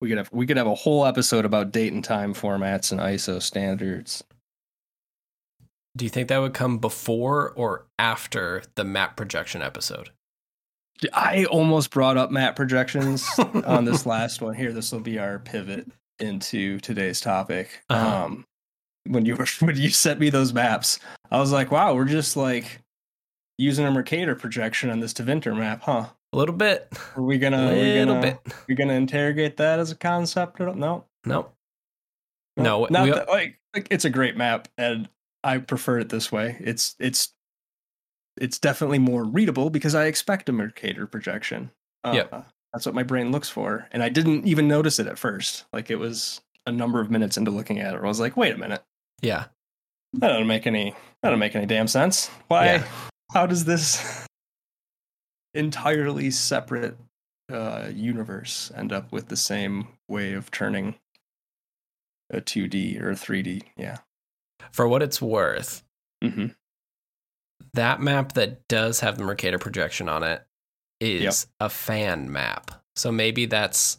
we could have a whole episode about date and time formats and ISO standards. Do you think that would come before or after the map projection episode? I almost brought up map projections on this last one here. This will be our pivot into today's topic. When you sent me those maps, I was like, wow, we're just like using a Mercator projection on this Tevinter map, huh? A little bit. Are we gonna interrogate that as a concept? No. Not that, like it's a great map, and I prefer it this way. It's definitely more readable because I expect a Mercator projection. That's what my brain looks for, and I didn't even notice it at first. Like it was a number of minutes into looking at it, I was like, wait a minute. Yeah. That doesn't make any damn sense. Why? Yeah. How does this entirely separate universe end up with the same way of turning a 2D or a 3D? Yeah. For what it's worth, Mm-hmm. that map that does have the Mercator projection on it is a fan map. So maybe that's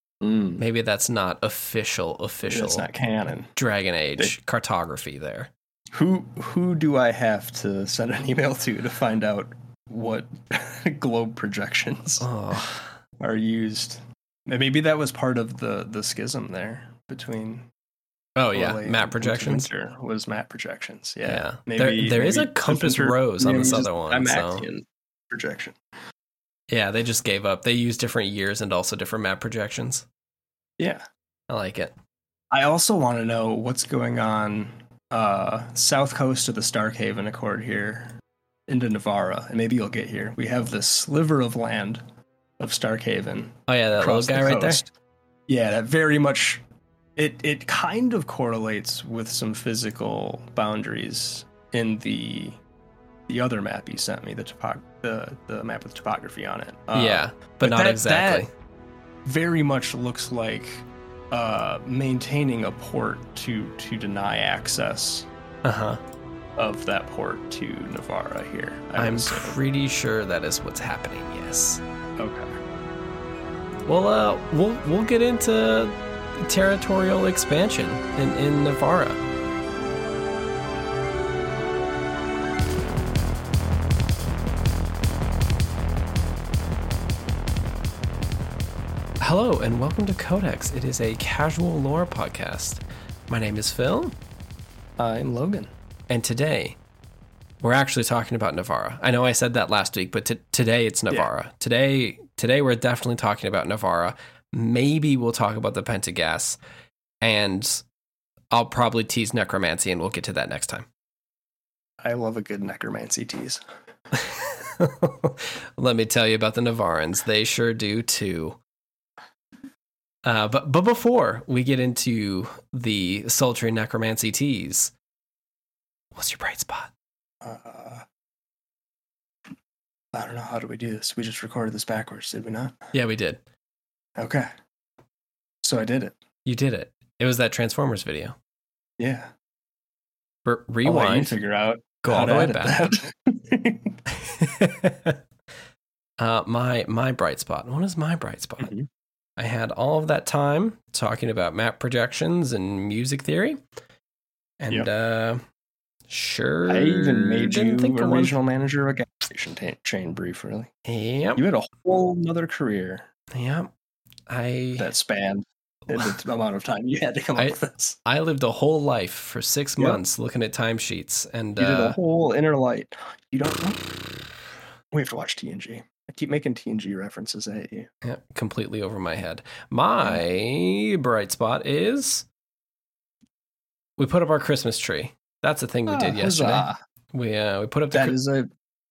not official. It's not canon. Dragon Age cartography there. Who do I have to send an email to find out what globe projections are used? Maybe that was part of the schism there between. Oh yeah, map projections. Was map projections? Yeah. Maybe there is a compass rose on this other one. Projection. Yeah, they just gave up. They use different years and also different map projections. Yeah, I like it. I also want to know what's going on south coast of the Starkhaven Accord here into Navarra, and maybe you'll get here. We have this sliver of land of Starkhaven. Oh yeah, that little guy right there. Yeah, that very much. It kind of correlates with some physical boundaries in the other map you sent me, the map with topography on it. But not exactly. That very much looks like maintaining a port to deny access of that port to Navarra here. I'm pretty sure that is what's happening. Yes. Okay. Well, we'll get into territorial expansion in Navarra. Hello and welcome to Codex. It is a casual lore podcast. My name is Phil. I'm Logan. And today, we're actually talking about Navarra. I know I said that last week, but today it's Navarra. Yeah. Today we're definitely talking about Navarra. Maybe we'll talk about the Pentagas, and I'll probably tease necromancy, and we'll get to that next time. I love a good necromancy tease. Let me tell you about the Navarrans. They sure do too. But before we get into the sultry necromancy tease, what's your bright spot? I don't know. How do we do this? We just recorded this backwards, did we not? Yeah, we did. Okay. So I did it. You did it. It was that Transformers video. Yeah. Rewind. I'll let you figure out. Go all the way back. My bright spot. What is my bright spot? Mm-hmm. I had all of that time talking about map projections and music theory. And sure. I even made you a regional manager of a gas station chain briefly. Yep. You had a whole nother career. Yep. That spanned the amount of time you had to come up with this. I lived a whole life for 6 months looking at timesheets, and you did a whole Inner Light. You don't know? We have to watch TNG. I keep making TNG references at you. Yeah, completely over my head. My bright spot is we put up our Christmas tree. That's the thing we did yesterday. Huzzah. We put up that is a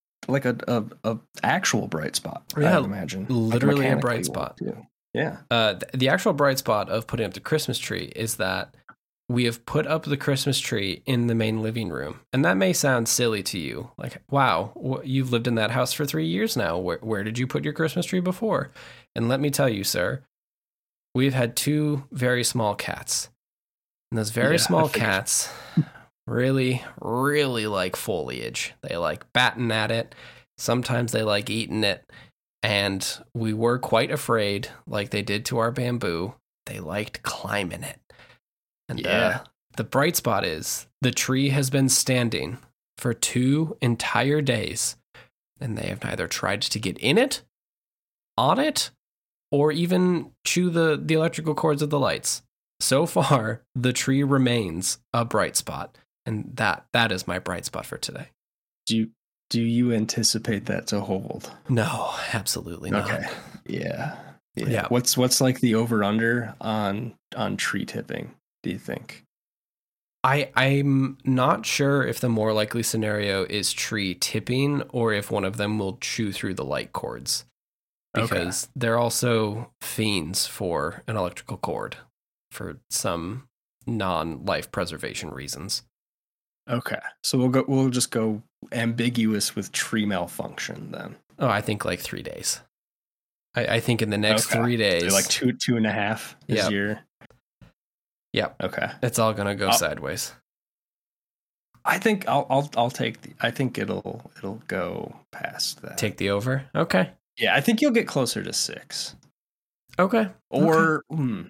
actual bright spot. I would imagine literally a bright spot. Yeah. The actual bright spot of putting up the Christmas tree is that we have put up the Christmas tree in the main living room. And that may sound silly to you. Like, wow, you've lived in that house for 3 years now. Where did you put your Christmas tree before? And let me tell you, sir, we've had 2 very small cats. And those very small cats really, really like foliage. They like batting at it. Sometimes they like eating it. And we were quite afraid, like they did to our bamboo, they liked climbing it. And the bright spot is the tree has been standing for 2 entire days, and they have neither tried to get in it, on it, or even chew the electrical cords of the lights. So far, the tree remains a bright spot, and that is my bright spot for today. Do you anticipate that to hold? No, absolutely not. Okay. Yeah. What's like the over under on tree tipping, do you think? I'm not sure if the more likely scenario is tree tipping or if one of them will chew through the light cords. Because they're also fiends for an electrical cord for some non-life preservation reasons. Okay. So we'll just go ambiguous with tree malfunction then. Oh, I think like 3 days. I think in the next 3 days. So like 2.5 is your. Yep. Okay. It's all gonna go sideways. I think I'll take I think it'll go past that. Take the over? Okay. Yeah, I think you'll get closer to 6. Okay. Or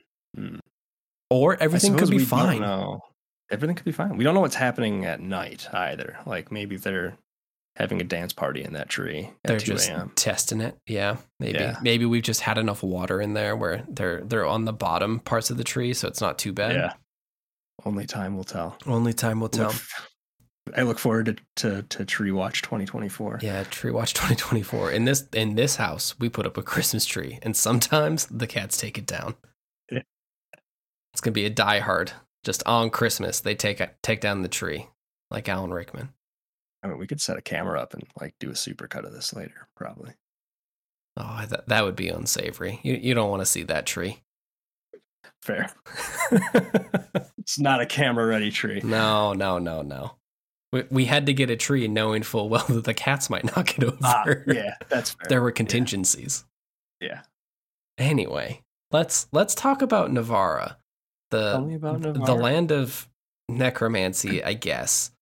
or everything could be fine. No. Everything could be fine. We don't know what's happening at night either. Like maybe they're having a dance party in that tree at they're 2 just a.m. testing it. Yeah, maybe we've just had enough water in there where they're on the bottom parts of the tree, so it's not too bad. Yeah. Only time will tell. Only time will tell. I look forward to Tree Watch 2024. Yeah, Tree Watch 2024. In this house, we put up a Christmas tree, and sometimes the cats take it down. Yeah. It's gonna be a diehard. Just on Christmas, they take down the tree, like Alan Rickman. I mean, we could set a camera up and like do a supercut of this later, probably. Oh, that would be unsavory. You don't want to see that tree. Fair. It's not a camera-ready tree. No. We had to get a tree knowing full well that the cats might knock it over. Yeah, that's fair. There were contingencies. Yeah. Anyway, let's talk about Nevarra. Tell me about Nevarra. The land of necromancy, I guess.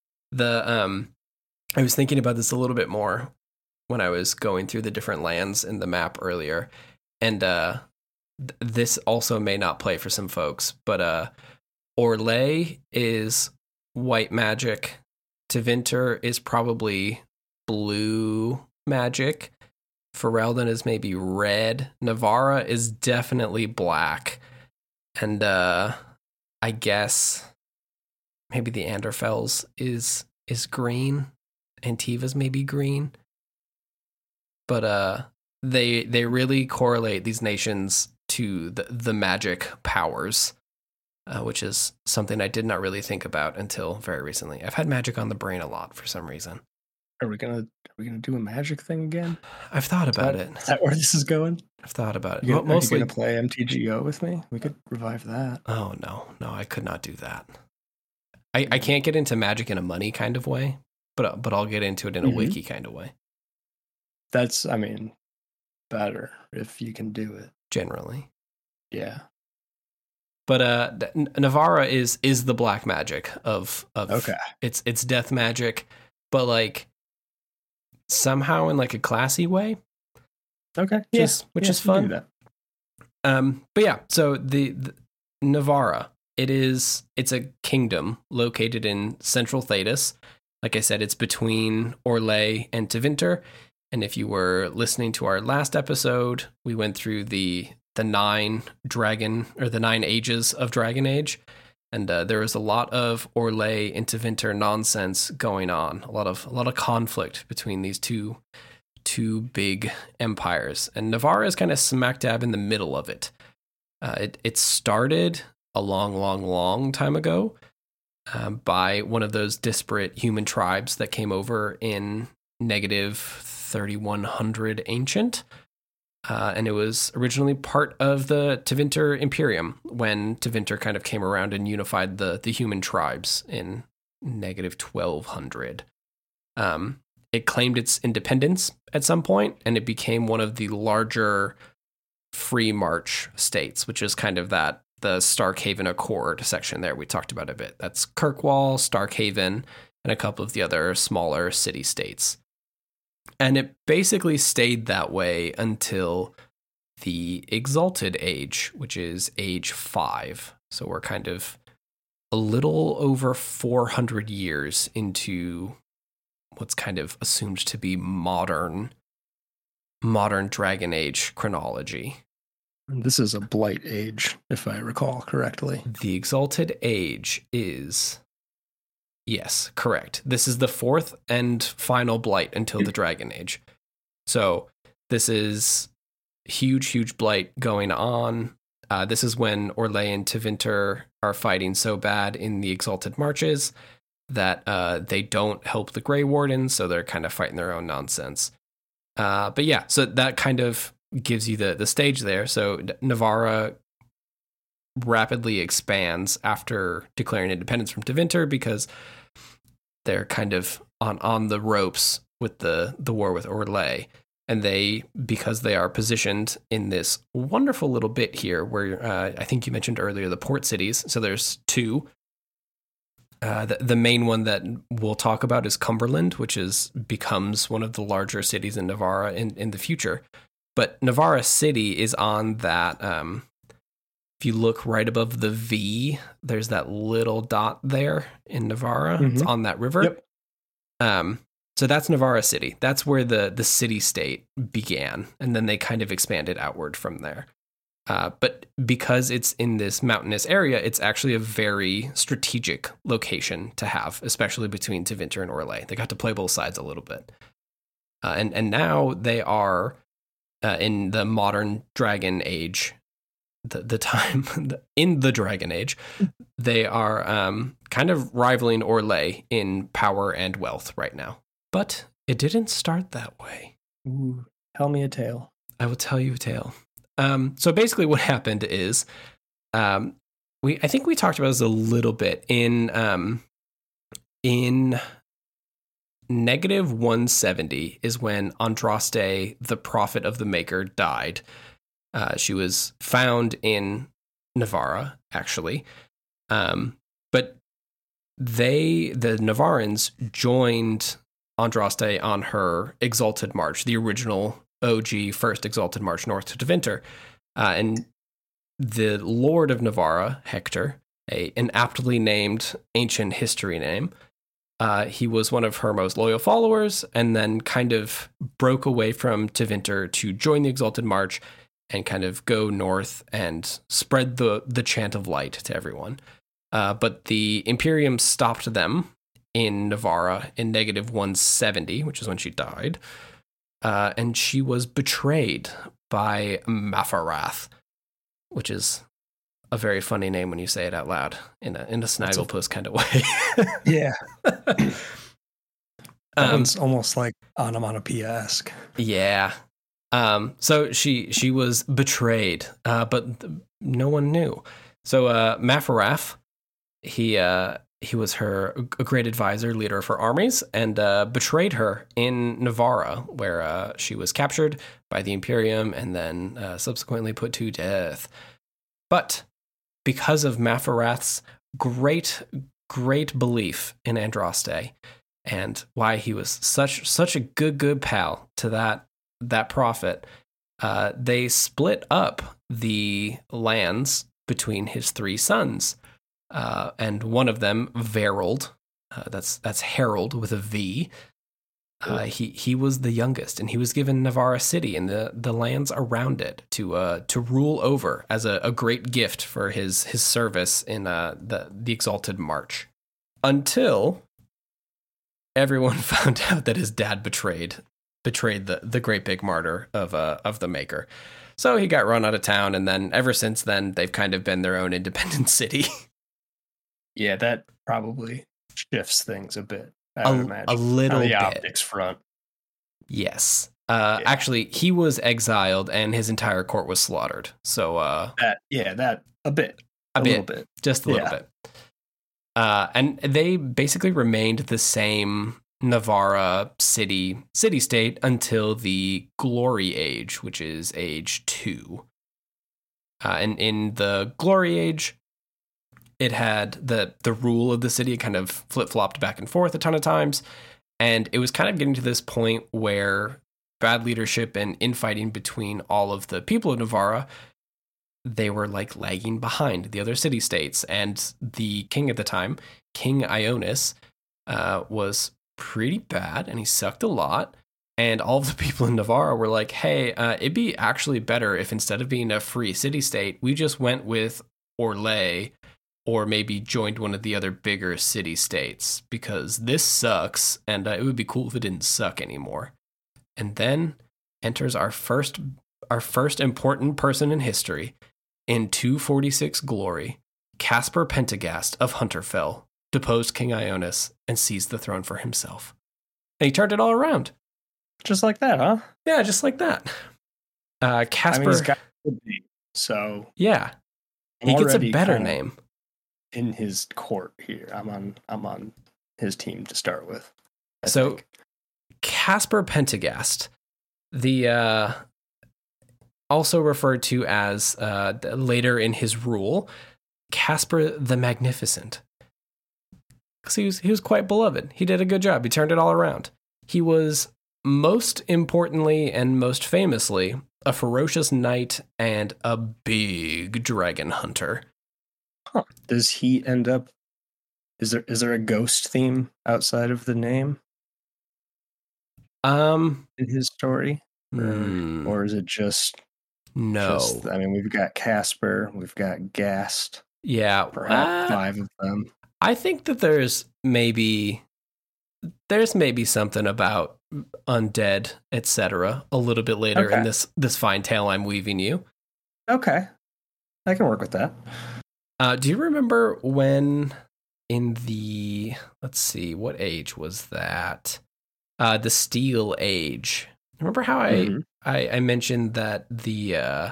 I was thinking about this a little bit more when I was going through the different lands in the map earlier, and this also may not play for some folks, but Orlais is white magic. Tevinter is probably blue magic. Ferelden is maybe red. Nevarra is definitely black. And I guess maybe the Anderfels is green. Antiva's maybe green. But they really correlate these nations to the magic powers, which is something I did not really think about until very recently. I've had magic on the brain a lot for some reason. Are we gonna do a magic thing again? I've thought about it. Is that where this is going? I've thought about it. Mostly, are you gonna play MTGO with me? We could revive that. Oh no, I could not do that. I can't get into magic in a money kind of way, but I'll get into it in a wiki kind of way. That's, I mean, better if you can do it. Generally. Yeah. But Nevarra is the black magic of okay. It's death magic, but like somehow in like a classy way. Okay. Which is fun. But yeah, so the Nevarra, it's a kingdom located in central Thedas. Like I said, it's between Orlais and Tevinter. And if you were listening to our last episode, we went through the 9 ages of Dragon Age. And there was a lot of Orlais and Tevinter nonsense going on. A lot of conflict between these two big empires. And Nevarra is kind of smack dab in the middle of it. It started a long time ago by one of those disparate human tribes that came over in negative 3100 ancient. And it was originally part of the Tevinter Imperium when Tevinter kind of came around and unified the human tribes in negative 1200. It claimed its independence at some point, and it became one of the larger Free March states, which is kind of the Starkhaven Accord section there we talked about a bit. That's Kirkwall, Starkhaven, and a couple of the other smaller city-states. And it basically stayed that way until the Exalted Age, which is age 5. So we're kind of a little over 400 years into what's kind of assumed to be modern Dragon Age chronology. This is a Blight Age, if I recall correctly. The Exalted Age is... Yes, correct. This is the 4th and final Blight until the Dragon Age. So this is huge Blight going on. This is when Orlais and Tevinter are fighting so bad in the Exalted Marches that they don't help the Grey Wardens, so they're kind of fighting their own nonsense. But yeah, so that kind of gives you the stage there. So Navarra rapidly expands after declaring independence from Tevinter because they're kind of on the ropes with the war with Orlais. And because they are positioned in this wonderful little bit here where I think you mentioned earlier the port cities. So there's 2. The main one that we'll talk about is Cumberland, which becomes one of the larger cities in Navarra in the future. But Navarra City is on that... if you look right above the V, there's that little dot there in Navarra. Mm-hmm. It's on that river. Yep. So that's Navarra City. That's where the city-state began, and then they kind of expanded outward from there. But because it's in this mountainous area, it's actually a very strategic location to have, especially between Tevinter and Orlais. They got to play both sides a little bit. And now they are in the modern Dragon Age, the time in the Dragon Age, they are kind of rivaling Orlais in power and wealth right now. But it didn't start that way. Ooh, tell me a tale. I will tell you a tale. So basically what happened is, I think we talked about this a little bit in negative 170 is when Andraste, the prophet of the Maker, died. She was found in Navarra, actually. But the Navarrans joined Andraste on her Exalted March, the original OG first Exalted March north to Tevinter. And the Lord of Navarra, Hector, an aptly named ancient history name, he was one of her most loyal followers and then kind of broke away from Tevinter to join the Exalted March and kind of go north and spread the chant of light to everyone. But the Imperium stopped them in Navarra in negative 170, which is when she died. And she was betrayed by Mafarath, which is a very funny name when you say it out loud in a Snagglepuss kind of way. Yeah. It's almost like onomatopoeia-esque. Yeah. So she was betrayed, but no one knew. So Mafarath, he was a great advisor, leader of her armies, and betrayed her in Navarra, where she was captured by the Imperium and then subsequently put to death. But because of Mafarath's great belief in Andraste and why he was such a good pal to that prophet, they split up the lands between his 3 sons. And one of them, Verald, that's Harold with a V. He was the youngest, and he was given Navarra City and the lands around it to rule over as a great gift for his service in the Exalted March. Until everyone found out that his dad betrayed the great big martyr of the Maker. So he got run out of town, and then ever since then they've kind of been their own independent city. Yeah, that probably shifts things a bit. I would imagine. A little bit. Optics front. Yes. Actually, he was exiled and his entire court was slaughtered. So that a bit. A little bit. Just a little bit. And they basically remained the same Navarra city-state until the Glory Age, which is age 2. And in the Glory Age, it had the rule of the city kind of flip-flopped back and forth a ton of times, and it was kind of getting to this point where bad leadership and infighting between all of the people of Navarra, they were like lagging behind the other city-states. And the king at the time, King Ionis, was pretty bad, and he sucked a lot. And all of the people in Navarra were like, hey, it'd be actually better if instead of being a free city-state, we just went with Orlais, or maybe joined one of the other bigger city-states, because this sucks, and it would be cool if it didn't suck anymore. And then enters our first important person in history. In 246 glory, Caspar Pentagast of Hunterfell deposed King Ionis and seized the throne for himself. And he turned it all around. Just like that, huh? Yeah, just like that. Caspar... I mean, he's got a good name, so... Yeah. He gets a better name. In his court here. I'm on his team to start with. I think. Caspar Pentagast, the also referred to as later in his rule, Caspar the Magnificent. Because he was quite beloved. He did a good job. He turned it all around. He was most importantly and most famously a ferocious knight and a big dragon hunter. Huh. Does he end up... Is there a ghost theme outside of the name? In his story? Or is it just... No. I mean, we've got Caspar, we've got Gast. Yeah. Perhaps 5 of them. I think that there's maybe something about undead, etc. a little bit later in this fine tale I'm weaving you. Okay. I can work with that. Do you remember when in the, let's see, what age was that? The Steel Age. Remember how I mentioned that the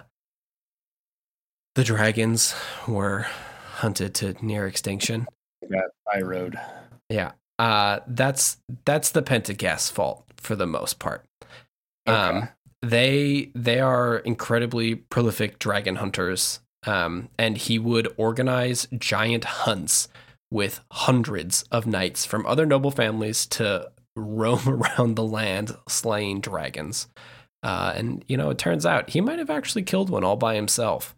dragons were hunted to near extinction? Yeah, High Road. Yeah. That's the Pentagast's fault for the most part. Okay. They are incredibly prolific dragon hunters. And he would organize giant hunts with hundreds of knights from other noble families to roam around the land slaying dragons. And, it turns out he might have actually killed one all by himself.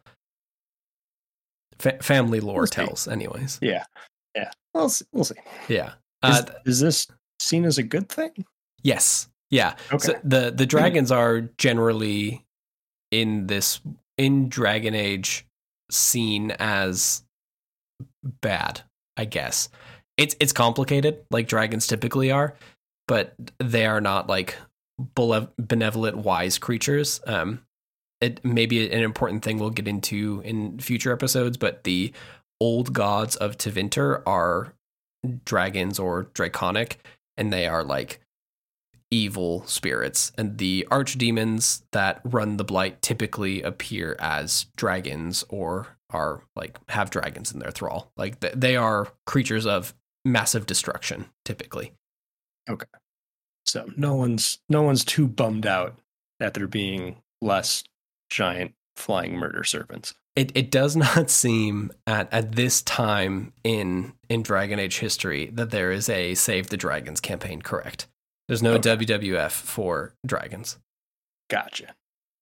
Family lore tells, anyways. Yeah. Yeah. We'll see. Yeah. Is this seen as a good thing? Yes. Yeah. Okay. So the dragons are generally in Dragon Age seen as bad, I guess. It's complicated, like dragons typically are, but they are not like benevolent, wise creatures. It may be an important thing we'll get into in future episodes, but the old gods of Tevinter are dragons or draconic, and they are like evil spirits, and the archdemons that run the Blight typically appear as dragons or are like have dragons in their thrall. Like they are creatures of massive destruction typically. Okay. So no one's too bummed out at there being less giant flying murder serpents. It does not seem at this time in Dragon Age history that there is a Save the Dragons campaign, correct? There's no WWF for dragons. Gotcha.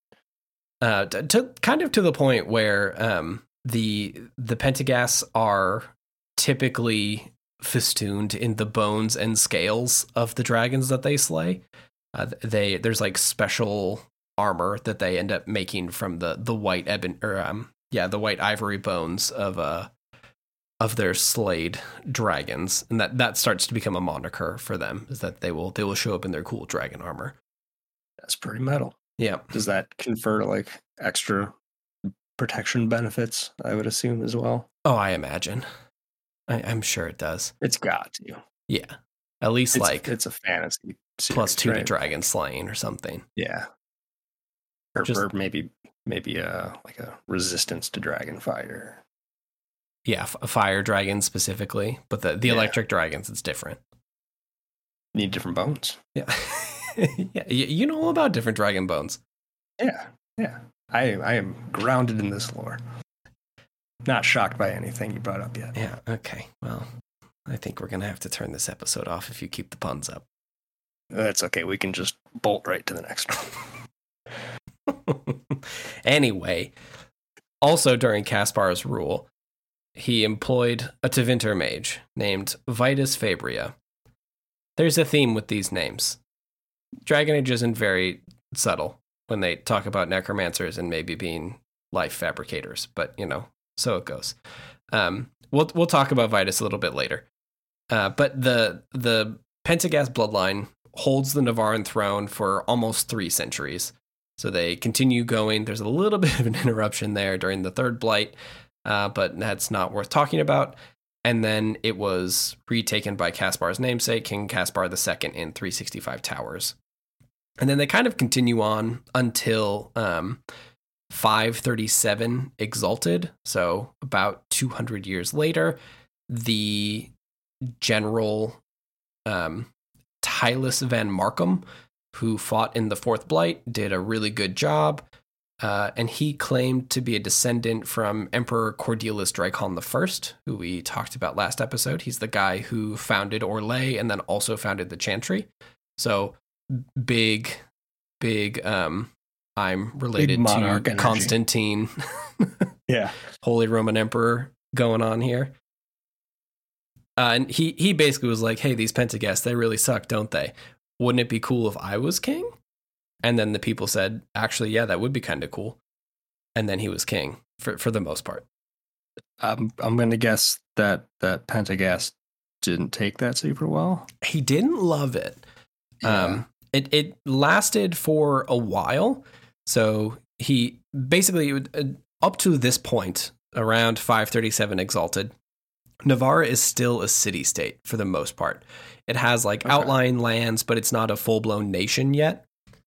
To the point where the Pentagasts are typically festooned in the bones and scales of the dragons that they slay. There's like special armor that they end up making from the white the white ivory bones of their slayed dragons, and that starts to become a moniker for them, is that they will show up in their cool dragon armor. That's pretty metal. Yeah. Does that confer like extra protection benefits, I would assume, as well? Oh, I imagine. I'm sure it does. It's got to. Yeah. At least it's a fantasy series, +2 to dragon slaying or something. Yeah. Or maybe like a resistance to dragon fire. Yeah, fire dragons specifically, but the electric dragons, it's different. Need different bones. Yeah. Yeah, you know all about different dragon bones. Yeah. I am grounded in this lore. Not shocked by anything you brought up yet. Yeah, okay. Well, I think we're going to have to turn this episode off if you keep the puns up. That's okay. We can just bolt right to the next one. Anyway, also during Caspar's rule, he employed a Tevinter mage named Vitus Fabria. There's a theme with these names. Dragon Age isn't very subtle when they talk about necromancers and maybe being life fabricators, but so it goes. We'll talk about Vitus a little bit later. But the Pentagast bloodline holds the Navaran throne for almost 3 centuries. So they continue going. There's a little bit of an interruption there during the Third Blight, but that's not worth talking about. And then it was retaken by Caspar's namesake, King Caspar II in 365 Towers. And then they kind of continue on until 537 Exalted. So about 200 years later, the general Tylus Van Markham, who fought in the Fourth Blight, did a really good job. And he claimed to be a descendant from Emperor Cordelis Dracon I, who we talked about last episode. He's the guy who founded Orlais and then also founded the Chantry. So big, I'm related to energy. Constantine. Yeah. Holy Roman Emperor going on here. And he basically was like, hey, these Pentagasts, they really suck, don't they? Wouldn't it be cool if I was king? And then the people said, actually, yeah, that would be kind of cool. And then he was king for the most part. I'm going to guess that Pentagast didn't take that super well. He didn't love it. Yeah. It lasted for a while. So he basically, up to this point, around 537 Exalted, Navarra is still a city-state for the most part. It has outlying lands, but it's not a full-blown nation yet.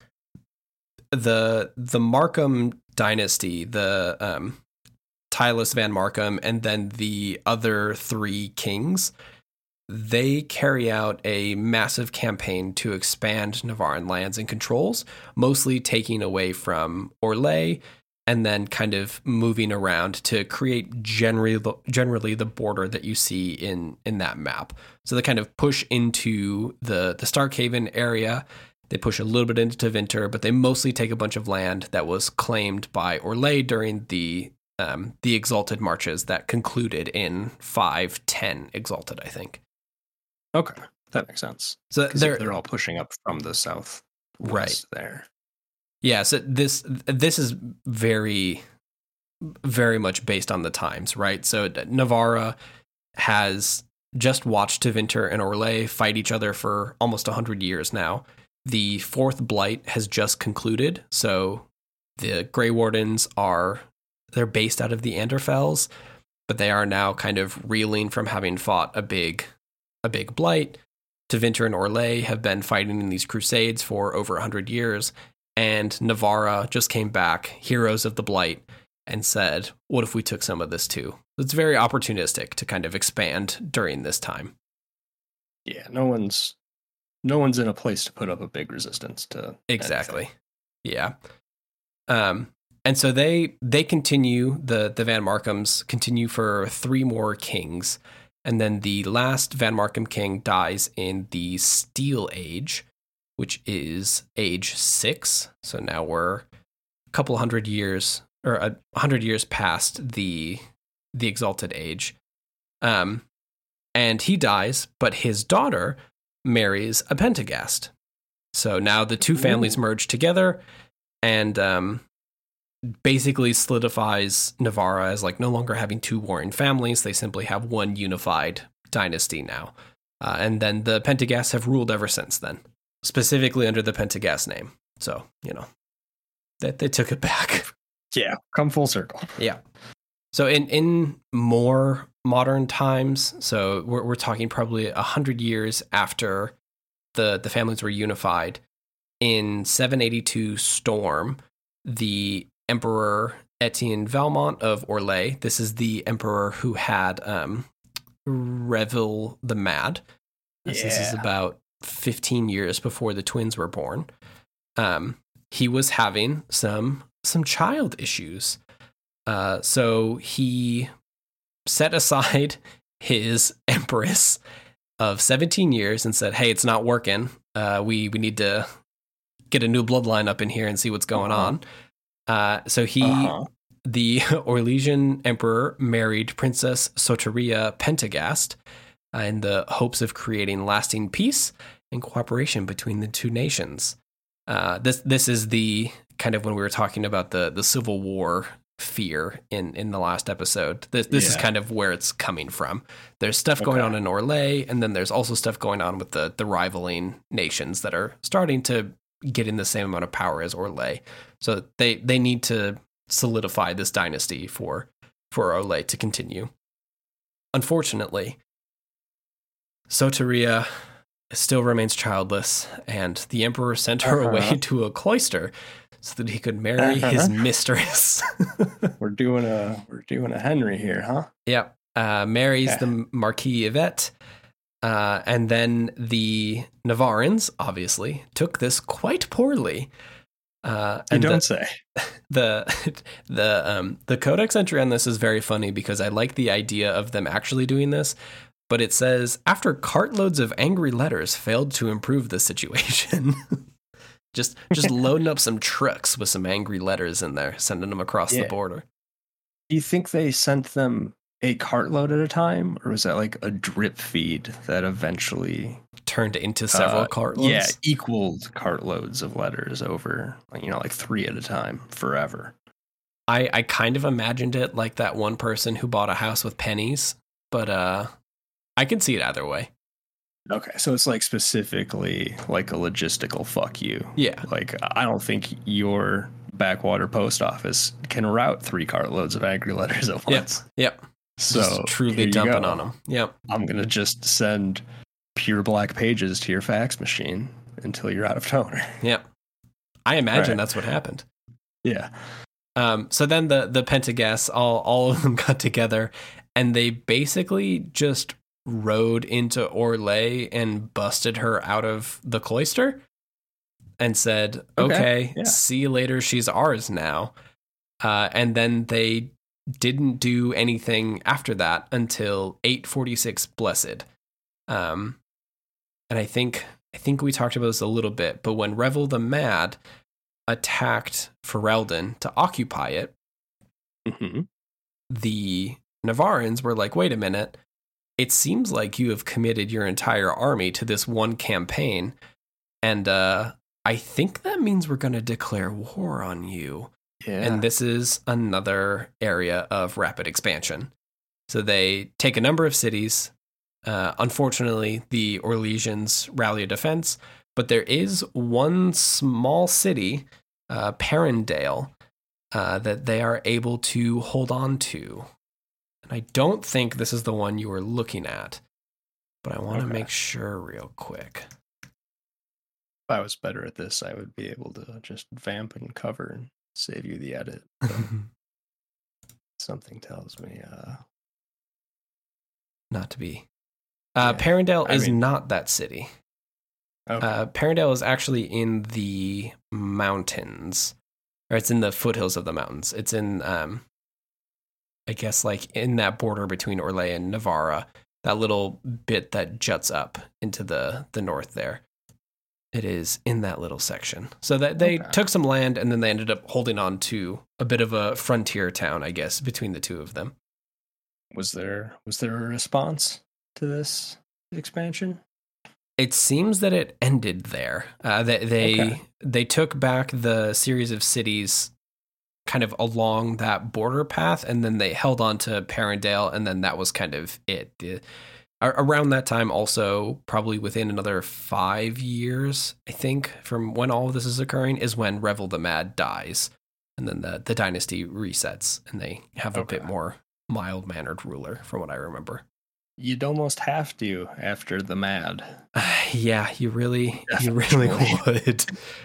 The Markham dynasty, the Tylus Van Markham, and then the other 3 kings, they carry out a massive campaign to expand Navaran lands and controls, mostly taking away from Orlais and then kind of moving around to create generally the border that you see in that map. So they kind of push into the Starkhaven area. They push a little bit into Tevinter, but they mostly take a bunch of land that was claimed by Orlais during the Exalted marches that concluded in 510 Exalted, I think. Okay, that makes sense. So they're all pushing up from the south, right there. Yeah, so this is very, very much based on the times, right? So Navarra has just watched Tevinter and Orlais fight each other for almost 100 years now. The Fourth Blight has just concluded, so the Grey Wardens they're based out of the Anderfells, but they are now kind of reeling from having fought a big blight. Tevinter and Orlais have been fighting in these crusades for over 100 years, and Navarra just came back, heroes of the blight, and said, what if we took some of this too? It's very opportunistic to kind of expand during this time. Yeah, no one's in a place to put up a big resistance to exactly anything. Yeah. And so they continue, the Van Markhams continue for 3 more kings, and then the last Van Markham king dies in the Steel Age, which is age 6. So now we're a couple 100 years, or 100 years past the Exalted Age. And he dies, but his daughter marries a Pentagast. So now the 2 families merge together, and basically solidifies Navarra as no longer having 2 warring families. They simply have one unified dynasty now. And then the Pentagasts have ruled ever since then, specifically under the Pentagast name. So, that they took it back. Yeah, come full circle. Yeah. So in more modern times, so we're talking probably 100 years after the families were unified, in 782 Storm, the Emperor Etienne Valmont of Orlais, this is the emperor who had Revel the Mad. This is about 15 years before the twins were born. He was having some child issues. So he set aside his empress of 17 years and said, hey, it's not working. We need to get a new bloodline up in here and see what's going on. So the Orlesian emperor married Princess Soteria Pentagast in the hopes of creating lasting peace and cooperation between the two nations. This is the kind of when we were talking about the Civil War fear in the last episode. This is kind of where it's coming from. There's stuff going on in Orlais, and then there's also stuff going on with the rivaling nations that are starting to get in the same amount of power as Orlais. So they need to solidify this dynasty for Orlais to continue. Unfortunately, Soteria still remains childless, and the emperor sent her away to a cloister so that he could marry his mistress. We're doing a Henry here, huh? Yep. Marries the Marquis Yvette. And then the Navarrans, obviously, took this quite poorly. And don't say. The codex entry on this is very funny because I like the idea of them actually doing this, but it says, after cartloads of angry letters failed to improve the situation. just loading up some trucks with some angry letters in there, sending them across the border. Do you think they sent them a cartload at a time, or was that like a drip feed that eventually turned into several cartloads? Yeah, equaled cartloads of letters over, like 3 at a time forever. I kind of imagined it like that one person who bought a house with pennies, but I can see it either way. Okay, so it's like specifically like a logistical fuck you. Yeah. Like, I don't think your backwater post office can route 3 cartloads of angry letters at once. Yep. So just truly dumping on them. Yep. I'm going to just send pure black pages to your fax machine until you're out of toner. Yep. I imagine that's what happened. Yeah. So then the Pentagasts, all of them got together, and they basically just rode into Orlais and busted her out of the cloister and said, okay, see you later, she's ours now. And then they didn't do anything after that until 846 Blessed. And I think we talked about this a little bit, but when Revel the Mad attacked Ferelden to occupy it, the Navarrans were like, wait a minute, it seems like you have committed your entire army to this one campaign, and I think that means we're going to declare war on you. Yeah. And this is another area of rapid expansion. So they take a number of cities. Unfortunately, the Orlesians rally a defense, but there is one small city, Perendale, that they are able to hold on to. And I don't think this is the one you were looking at, but I want to make sure real quick. If I was better at this, I would be able to just vamp and cover and save you the edit. Something tells me not to be. Perendale is not that city. Okay. Perendale is actually in the mountains, or it's in the foothills of the mountains. It's in, I guess, like in that border between Orlais and Navarra, that little bit that juts up into the north there. It is in that little section. So that they took some land, and then they ended up holding on to a bit of a frontier town, I guess, between the two of them. Was there a response to this expansion? It seems that it ended there. They took back the series of cities kind of along that border path, and then they held on to Perendale, and then that was kind of it. Around that time, also, probably within another 5 years, I think, from when all of this is occurring, is when Revel the Mad dies. And then the dynasty resets, and they have a bit more mild-mannered ruler, from what I remember. You'd almost have to after the Mad. Yeah, you really would.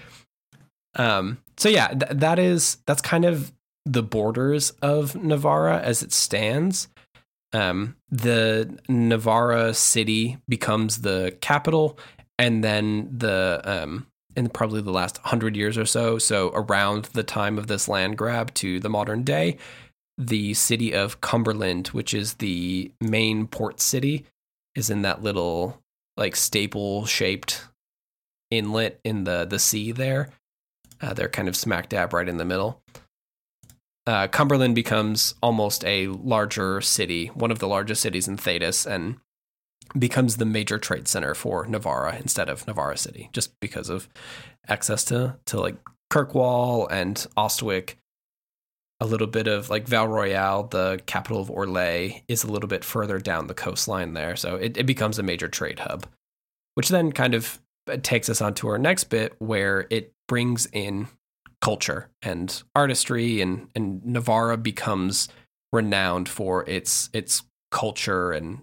So yeah, that's kind of the borders of Navarra as it stands. The Navarra city becomes the capital, and then in probably the last 100 years or so around the time of this land grab to the modern day, the city of Cumberland, which is the main port city, is in that little like staple shaped inlet in the sea there. They're kind of smack dab right in the middle. Cumberland becomes almost a larger city, one of the largest cities in Thedas, and becomes the major trade center for Navarra instead of Navarra City, just because of access to like Kirkwall and Ostwick. A little bit of like Val Royale, the capital of Orlais, is a little bit further down the coastline there. So it becomes a major trade hub, which then kind of takes us on to our next bit where it brings in culture and artistry, and Navarra becomes renowned for its culture and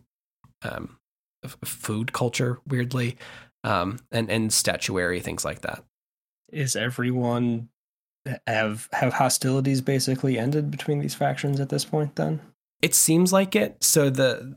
food culture, weirdly, and statuary, things like that. Is everyone have hostilities basically ended between these factions at this point then? It seems like it. So the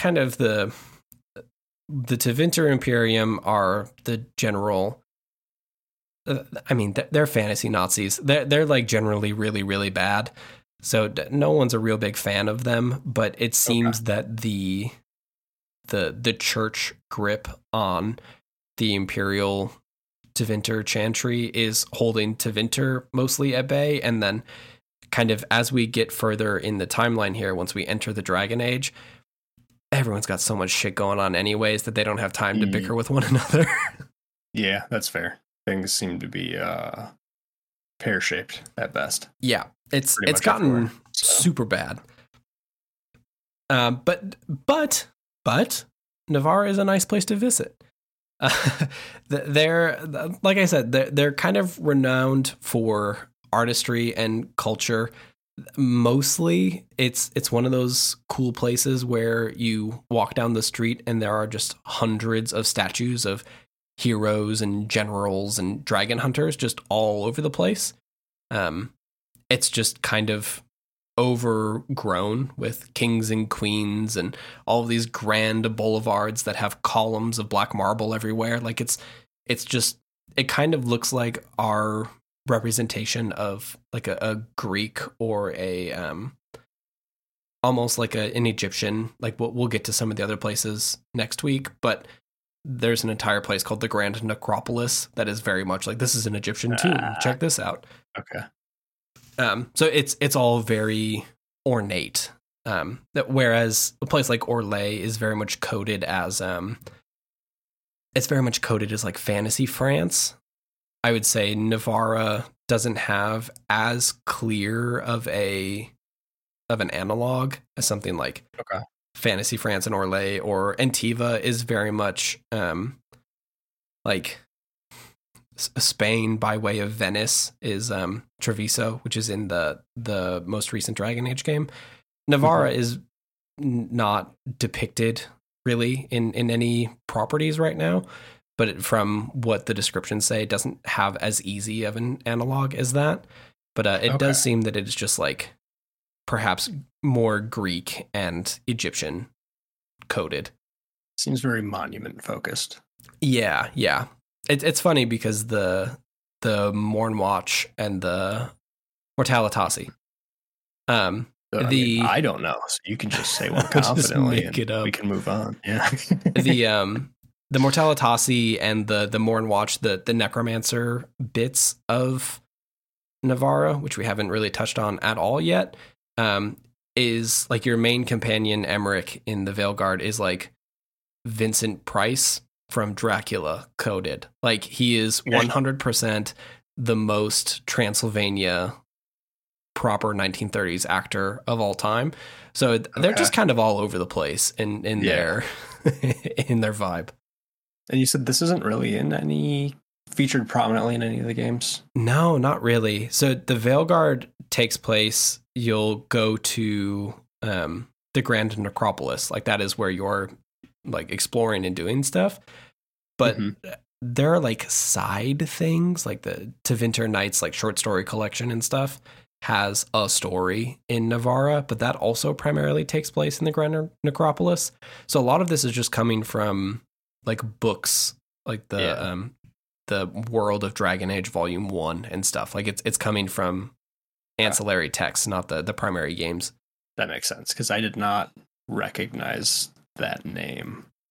Tevinter Imperium are the general, I mean, they're fantasy Nazis. They're like generally really, really bad. So no one's a real big fan of them, but it seems that the church grip on the Imperial Tevinter Chantry is holding Tevinter mostly at bay, and then kind of as we get further in the timeline here, once we enter the Dragon Age, everyone's got so much shit going on anyways that they don't have time to bicker with one another. Yeah, that's fair. Things seem to be pear-shaped at best. Yeah, it's gotten super bad. But Navarra is a nice place to visit. They're, like I said, they're kind of renowned for artistry and culture. Mostly, it's one of those cool places where you walk down the street and there are just hundreds of statues of heroes and generals and dragon hunters just all over the place. It's just kind of overgrown with kings and queens and all of these grand boulevards that have columns of black marble everywhere. Like it's just, it kind of looks like our representation of like a Greek or a almost like an Egyptian. Like we'll get to some of the other places next week, but there's an entire place called the Grand Necropolis that is very much like, this is an Egyptian tomb. Check this out. Okay. So it's all very ornate. Whereas a place like Orlais is very much coded as like fantasy France. I would say Navarra doesn't have as clear of an analog as something like fantasy France and Orlais, or Antiva is very much like Spain by way of Venice is Treviso, which is in the most recent Dragon Age game. Navarra is not depicted really in any properties right now, but from what the descriptions say, it doesn't have as easy of an analog as that. But it does seem that it's just like perhaps more Greek and Egyptian coded. Seems very monument focused. Yeah. It's funny because the Mournwatch and the Mortalitasi. I don't know, so you can just say one confidently and we can move on. Yeah. The Mortalitasi and the Mournwatch, the necromancer bits of Navarra, which we haven't really touched on at all yet, is like your main companion Emmerich in the Veilguard is like Vincent Price from Dracula coded. Like he is 100% the most Transylvania proper 1930s actor of all time. So they're just kind of all over the place in their in their vibe. And you said this isn't really featured prominently in any of the games? No, not really. So the Veilguard takes place, you'll go to the Grand Necropolis. Like that is where you're like exploring and doing stuff. But there are like side things, like the Tevinter Nights like short story collection and stuff has a story in Navarra, but that also primarily takes place in the Grand Necropolis. So a lot of this is just coming from like books, like the World of Dragon Age Volume 1 and stuff. Like it's coming from ancillary texts, not the primary games. That makes sense, because I did not recognize that name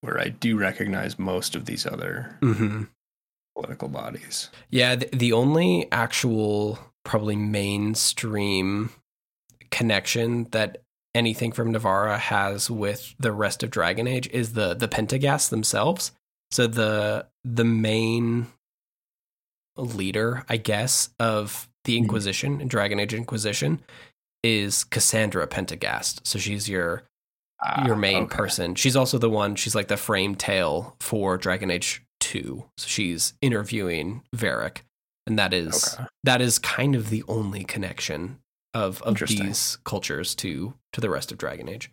where I do recognize most of these other political bodies. Yeah, the only actual probably mainstream connection that anything from Navarra has with the rest of Dragon Age is the Pentaghasts themselves. So the main leader, I guess, of the Inquisition and Dragon Age Inquisition is Cassandra Penteghast. So she's your main person. She's also the one, she's like the frame tale for Dragon Age 2. So she's interviewing Varric. And that is kind of the only connection of these cultures to the rest of Dragon Age.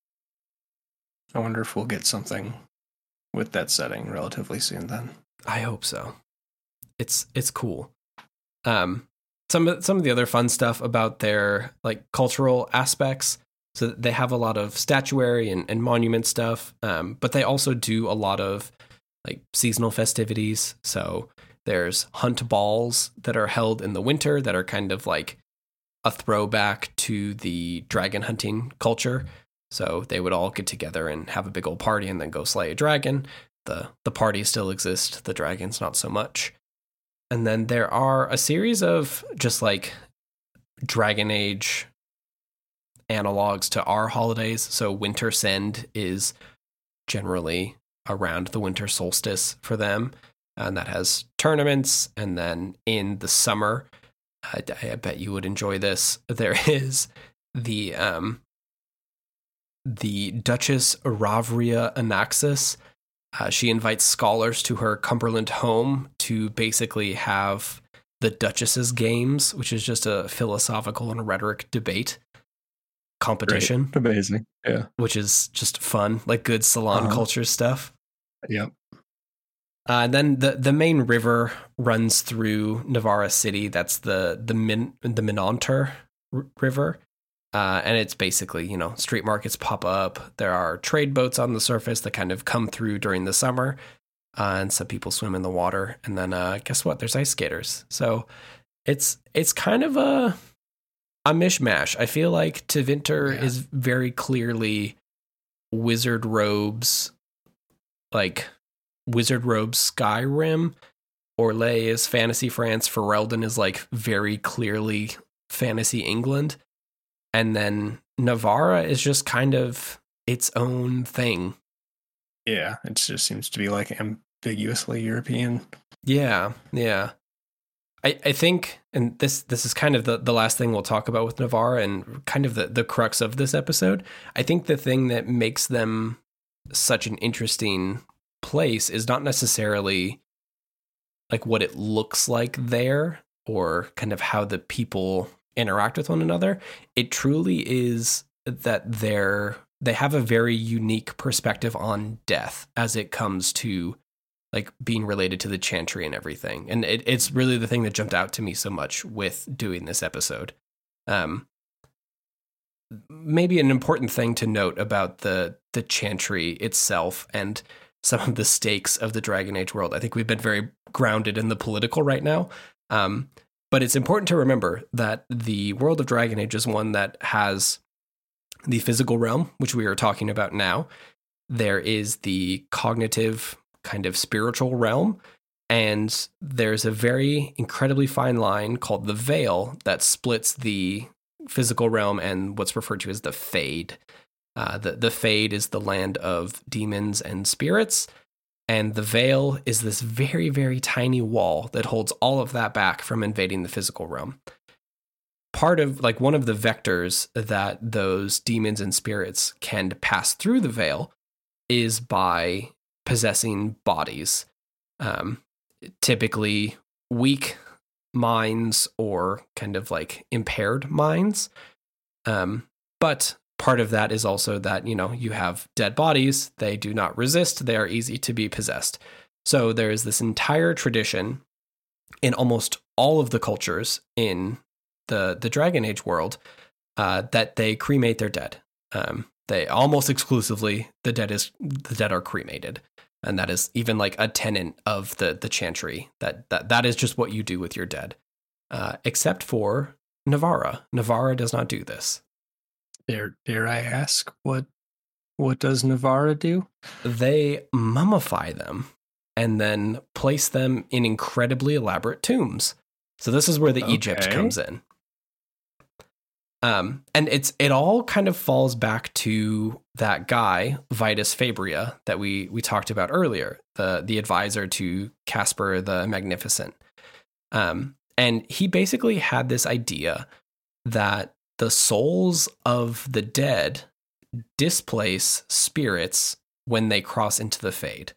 I wonder if we'll get something with that setting relatively soon then. I hope so. It's cool. Some of the other fun stuff about their like cultural aspects. So they have a lot of statuary and monument stuff, but they also do a lot of like seasonal festivities. So there's hunt balls that are held in the winter that are kind of like a throwback to the dragon hunting culture. So they would all get together and have a big old party and then go slay a dragon. The party still exists, the dragons not so much. And then there are a series of just like Dragon Age analogs to our holidays. So Winter Send is generally around the winter solstice for them. And that has tournaments. And then in the summer, I bet you would enjoy this. There is the Duchess Ravria Anaxis. She invites scholars to her Cumberland home to basically have the Duchess's Games, which is just a philosophical and rhetoric debate competition. Great. Amazing. Yeah. Which is just fun, like good salon culture stuff. Yep. And then the main river runs through Navarra City. That's the Minonter River. And it's basically, street markets pop up. There are trade boats on the surface that kind of come through during the summer. And some people swim in the water. And then guess what? There's ice skaters. So it's kind of a mishmash. I feel like Tevinter is very clearly Wizard Robes, like Wizard Robes Skyrim. Orlais is Fantasy France. Ferelden is like very clearly Fantasy England. And then Navarra is just kind of its own thing. Yeah, it just seems to be like ambiguously European. Yeah. I think, and this is kind of the last thing we'll talk about with Navarra and kind of the crux of this episode. I think the thing that makes them such an interesting place is not necessarily like what it looks like there or kind of how the people interact with one another. It truly is that they have a very unique perspective on death as it comes to like being related to the Chantry and everything. And it's really the thing that jumped out to me so much with doing this episode. Maybe an important thing to note about the Chantry itself and some of the stakes of the Dragon Age world. I think we've been very grounded in the political right now. But it's important to remember that the world of Dragon Age is one that has the physical realm, which we are talking about now. There is the cognitive kind of spiritual realm, and there's a very incredibly fine line called the Veil that splits the physical realm and what's referred to as the Fade. The Fade is the land of demons and spirits, and the Veil is this very, very tiny wall that holds all of that back from invading the physical realm. Part of, like, one of the vectors that those demons and spirits can pass through the Veil is by possessing bodies. Typically weak minds or kind of like impaired minds. But part of that is also that, you have dead bodies. They do not resist. They are easy to be possessed. So there is this entire tradition in almost all of the cultures in the Dragon Age world that they cremate their dead. They almost exclusively, the dead are cremated. And that is even like a tenet of the Chantry, that is just what you do with your dead. Except for Navarra. Navarra does not do this. Dare I ask what What does Navarra do? They mummify them and then place them in incredibly elaborate tombs. So this is where the Egypt comes in. And it all kind of falls back to that guy, Vitus Fabria, that we talked about earlier, the advisor to Caspar the Magnificent. And he basically had this idea that the souls of the dead displace spirits when they cross into the Fade.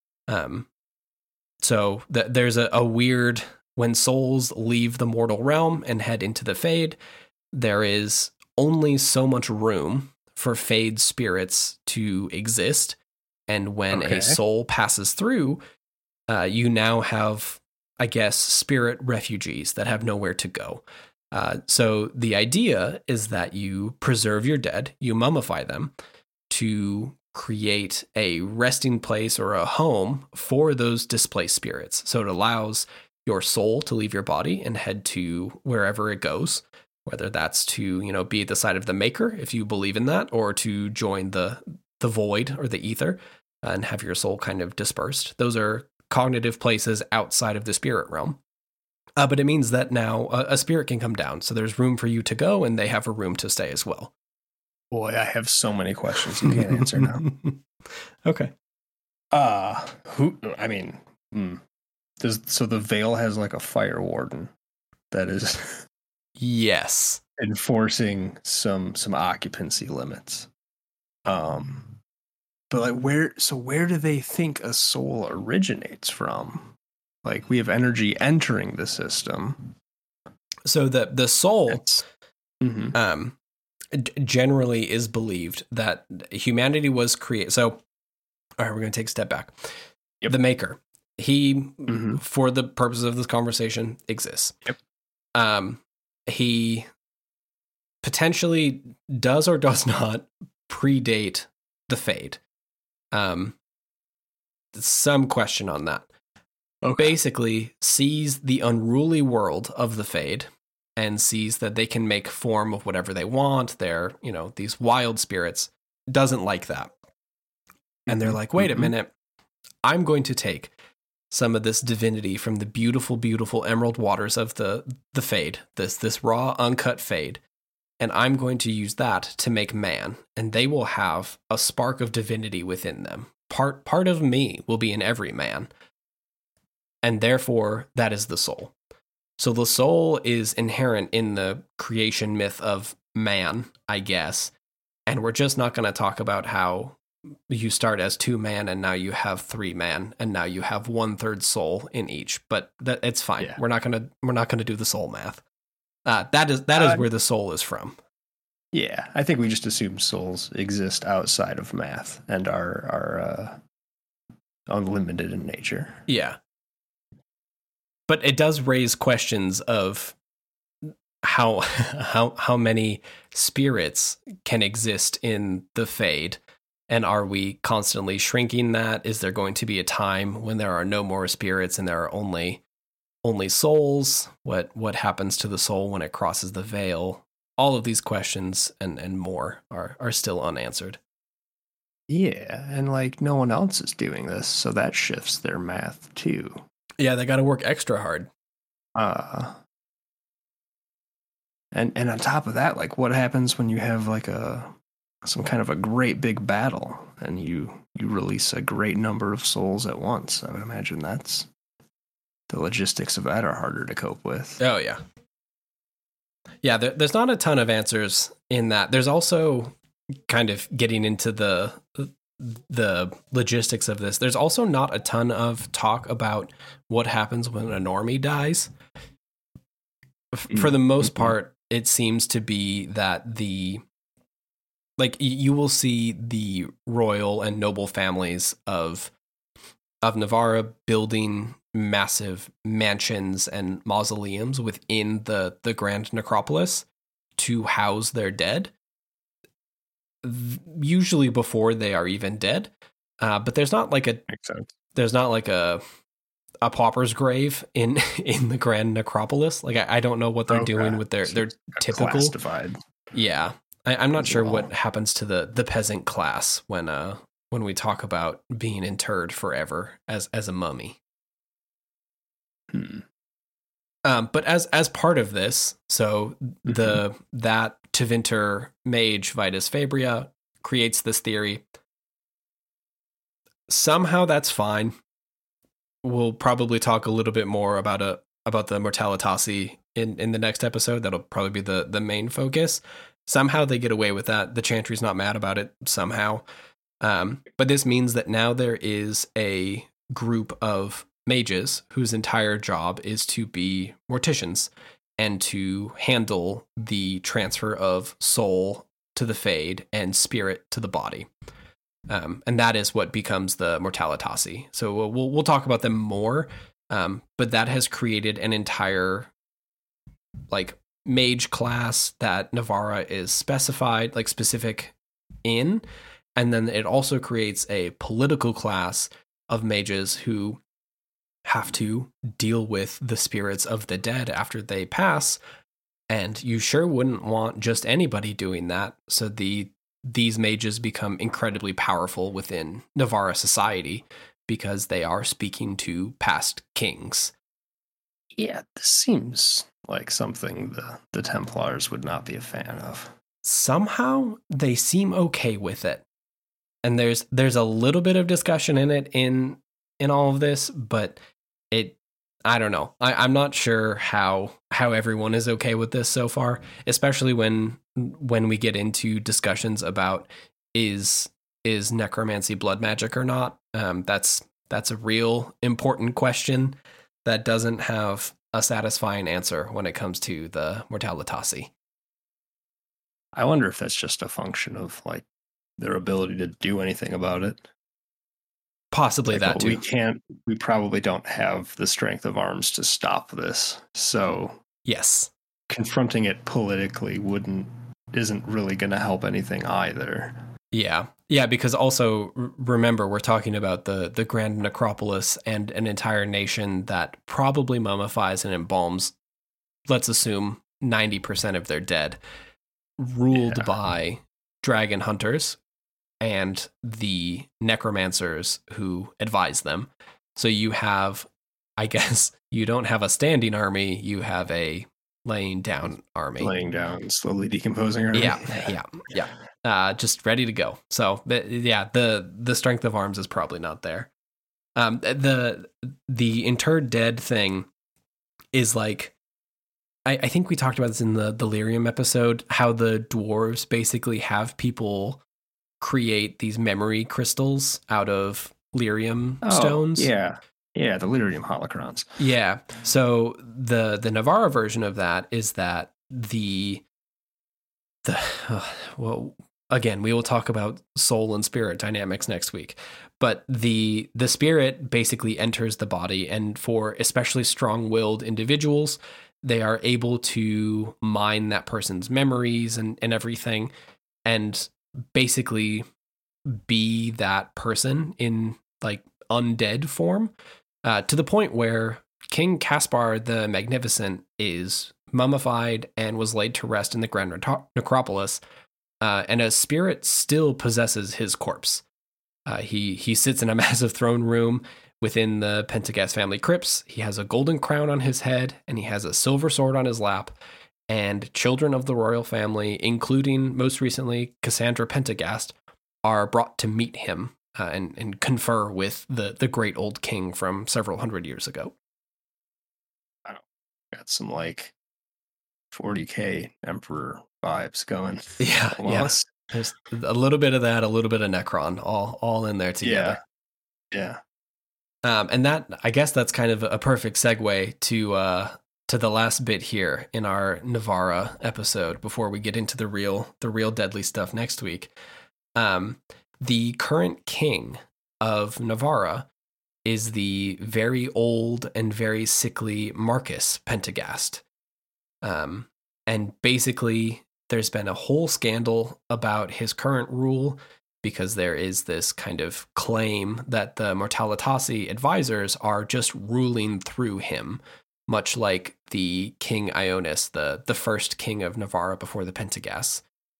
So there's a weird, when souls leave the mortal realm and head into the Fade, there is only so much room for Fade spirits to exist. And when a soul passes through, you now have, I guess, spirit refugees that have nowhere to go. So the idea is that you preserve your dead, you mummify them to create a resting place or a home for those displaced spirits. So it allows your soul to leave your body and head to wherever it goes, whether that's to, be at the side of the Maker, if you believe in that, or to join the void or the ether and have your soul kind of dispersed. Those are cognitive places outside of the spirit realm. But it means that now a spirit can come down. So there's room for you to go, and they have a room to stay as well. Boy, I have so many questions you can't answer now. Okay. So the Veil has like a fire warden that is yes, enforcing some occupancy limits. But like where do they think a soul originates from? Like, we have energy entering the system. So the soul generally is believed that humanity was created. So, all right, we're going to take a step back. Yep. The Maker, he, for the purposes of this conversation, exists. Yep. He potentially does or does not predate the Fade. Some question on that. Basically sees the unruly world of the Fade and sees that they can make form of whatever they want. They're, these wild spirits, doesn't like that. And they're like, wait a minute, I'm going to take some of this divinity from the beautiful, beautiful emerald waters of the Fade, this raw, uncut Fade, and I'm going to use that to make man, and they will have a spark of divinity within them. Part of me will be in every man. And therefore, that is the soul. So the soul is inherent in the creation myth of man, I guess. And we're just not going to talk about how you start as 2 man and now you have 3 man and now you have 1/3 soul in each. But it's fine. Yeah. We're not going to do the soul math. That is where the soul is from. Yeah, I think we just assume souls exist outside of math and are unlimited in nature. Yeah. But it does raise questions of how many spirits can exist in the Fade, and are we constantly shrinking that? Is there going to be a time when there are no more spirits and there are only souls? What happens to the soul when it crosses the Veil? All of these questions and more are still unanswered. Yeah, and like no one else is doing this, so that shifts their math too. Yeah, they got to work extra hard. And on top of that, like, what happens when you have like some kind of a great big battle and you release a great number of souls at once? I would imagine the logistics of that are harder to cope with. Oh yeah, yeah. There's not a ton of answers in that. There's also kind of getting into the logistics of this. There's also not a ton of talk about what happens when a normie dies. For the most part, it seems to be that you will see the royal and noble families of Navarra building massive mansions and mausoleums within the Grand Necropolis to house their dead. Usually before they are even dead, but there's not like a pauper's grave in the Grand Necropolis. Like I don't know what they're doing with their typical classified. Yeah, I'm not sure what happens to the peasant class when we talk about being interred forever as a mummy. But as part of this, so that Tevinter mage Vitus Fabria creates this theory. Somehow that's fine. We'll probably talk a little bit more about the Mortalitasi in the next episode. That'll probably be the main focus. Somehow they get away with that. The Chantry's not mad about it somehow. But this means that now there is a group of mages whose entire job is to be morticians and to handle the transfer of soul to the Fade and spirit to the body. And that is what becomes the Mortalitasi. So we'll talk about them more, but that has created an entire like mage class that Nevarra is specific in, and then it also creates a political class of mages who have to deal with the spirits of the dead after they pass, and you sure wouldn't want just anybody doing that. So these mages become incredibly powerful within Nevarra society because they are speaking to past kings. Yeah, this seems like something the Templars would not be a fan of. Somehow they seem okay with it. And there's a little bit of discussion in it in all of this, but I don't know. I'm not sure how everyone is okay with this so far, especially when we get into discussions about is necromancy blood magic or not. That's a real important question that doesn't have a satisfying answer when it comes to the Mortalitasi. I wonder if that's just a function of like their ability to do anything about it. Possibly that too. We probably don't have the strength of arms to stop this. So yes, confronting it politically isn't really going to help anything either. Yeah, because also remember we're talking about the Grand Necropolis and an entire nation that probably mummifies and embalms, let's assume 90% of their dead, ruled by dragon hunters and the necromancers who advise them. So you have, I guess, you don't have a standing army, you have a laying down army. Laying down, slowly decomposing army. Yeah. Just ready to go. So, the strength of arms is probably not there. The interred dead thing is like, I think we talked about this in the Lyrium episode, how the dwarves basically have people create these memory crystals out of lyrium stones. Yeah, the lyrium holocrons. Yeah. So the Nevarra version of that is that well, again, we will talk about soul and spirit dynamics next week. But the spirit basically enters the body, and for especially strong-willed individuals, they are able to mine that person's memories and everything, and basically be that person in like undead form, to the point where King Caspar the Magnificent is mummified and was laid to rest in the Grand Necropolis, and a spirit still possesses his corpse. He sits in a massive throne room within the Pentagast family crypts. He has a golden crown on his head, and he has a silver sword on his lap. And children of the royal family, including most recently Cassandra Pentagast, are brought to meet him and confer with the great old king from several hundred years ago. I don't got some like 40k emperor vibes going. Yeah. There's a little bit of that, a little bit of Necron, all in there together. Yeah. And that, I guess, that's kind of a perfect segue to the last bit here in our Nevarra episode before we get into the real deadly stuff next week. The current king of Nevarra is the very old and very sickly Marcus Pentagast. And basically, there's been a whole scandal about his current rule because there is this kind of claim that the Mortalitasi advisors are just ruling through him, much like the King Ionis, the first king of Nevarra before the Pentagasts.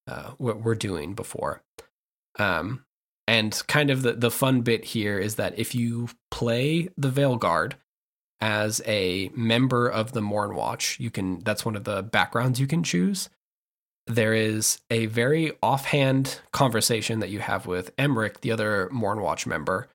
were doing before. And kind of the fun bit here is that if you play the Veilguard as a member of the Mournwatch, that's one of the backgrounds you can choose. There is a very offhand conversation that you have with Emmerich, the other Mournwatch member,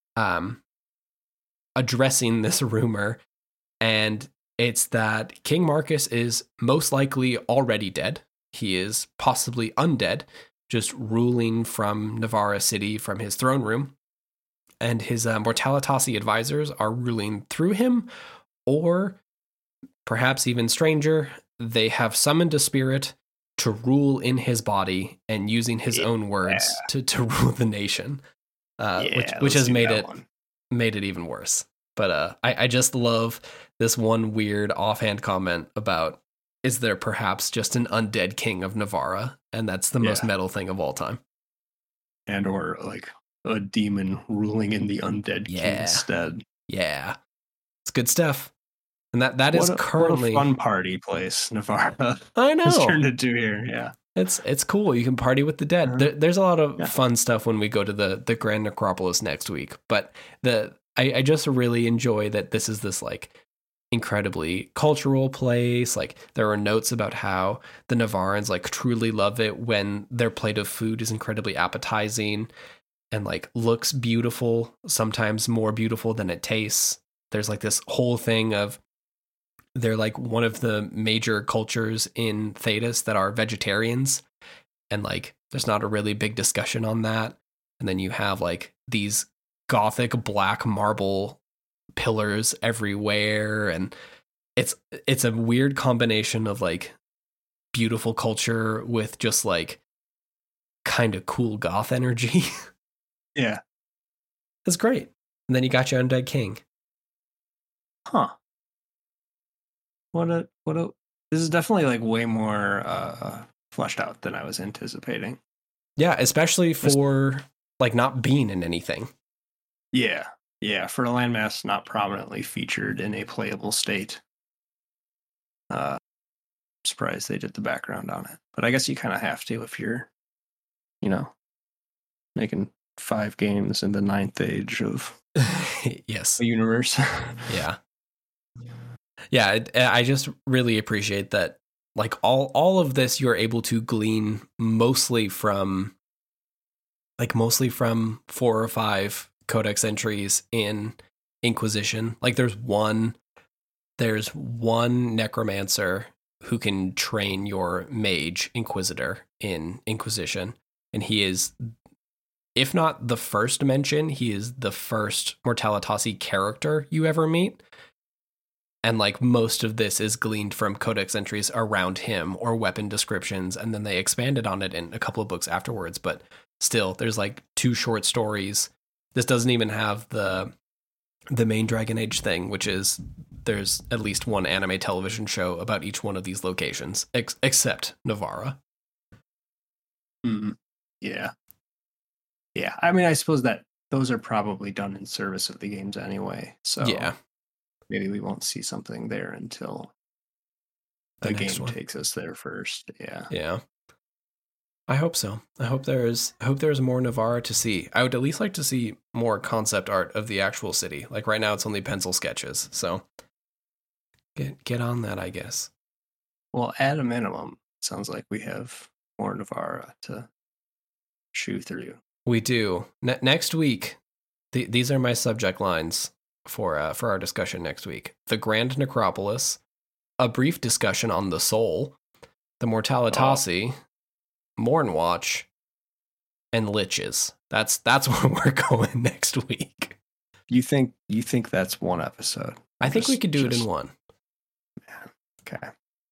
addressing this rumor, and it's that King Marcus is most likely already dead. He is possibly undead, just ruling from Navarra City from his throne room, and his Mortalitasi advisors are ruling through him, or perhaps even stranger, they have summoned a spirit to rule in his body and using his own words to rule the nation, which has made it even worse. But I just love this one weird offhand comment about, is there perhaps just an undead king of Navarra? And that's the most metal thing of all time. And or like a demon ruling in the undead king's stead. Yeah. It's good stuff. And that is currently what a fun party place Navarra I know has turned into here. Yeah. It's cool. You can party with the dead. There's a lot of fun stuff when we go to the Grand Necropolis next week. But I just really enjoy that this is this like incredibly cultural place. Like there are notes about how the Navarrans like truly love it when their plate of food is incredibly appetizing and like looks beautiful, sometimes more beautiful than it tastes. There's like this whole thing of they're like one of the major cultures in Thedas that are vegetarians, and like there's not a really big discussion on that. And then you have like these gothic black marble pillars everywhere, and it's a weird combination of like beautiful culture with just like kind of cool goth energy. Yeah. It's great. And then you got your undead king. Huh. What a this is definitely like way more fleshed out than I was anticipating. Yeah, especially for like not being in anything. Yeah. Yeah, for a landmass not prominently featured in a playable state. Surprised they did the background on it. But I guess you kind of have to if you're, making 5 games in the 9th age of yes, the universe. Yeah. Yeah, I just really appreciate that like all of this you're able to glean mostly from 4 or 5 codex entries in Inquisition. Like there's one necromancer who can train your mage inquisitor in Inquisition, and he is, if not the first mention, he is the first Mortalitasi character you ever meet. And like most of this is gleaned from codex entries around him or weapon descriptions, and then they expanded on it in a couple of books afterwards. But still, there's like 2 short stories. This doesn't even have the main Dragon Age thing, which is there's at least 1 anime television show about each one of these locations, except Navarra. Yeah. Yeah. I mean, I suppose that those are probably done in service of the games anyway. So yeah. Maybe we won't see something there until the game takes us there first. Yeah. Yeah. I hope so. I hope there's more Navarra to see. I would at least like to see more concept art of the actual city. Like right now it's only pencil sketches. So get on that, I guess. Well, at a minimum, it sounds like we have more Navarra to chew through. We do. Next week, these are my subject lines for our discussion next week. The Grand Necropolis, a brief discussion on the Soul, the Mortalitasi, Mournwatch, and Liches. That's where we're going next week. You think that's one episode? I think we could do it in one. Yeah. Okay.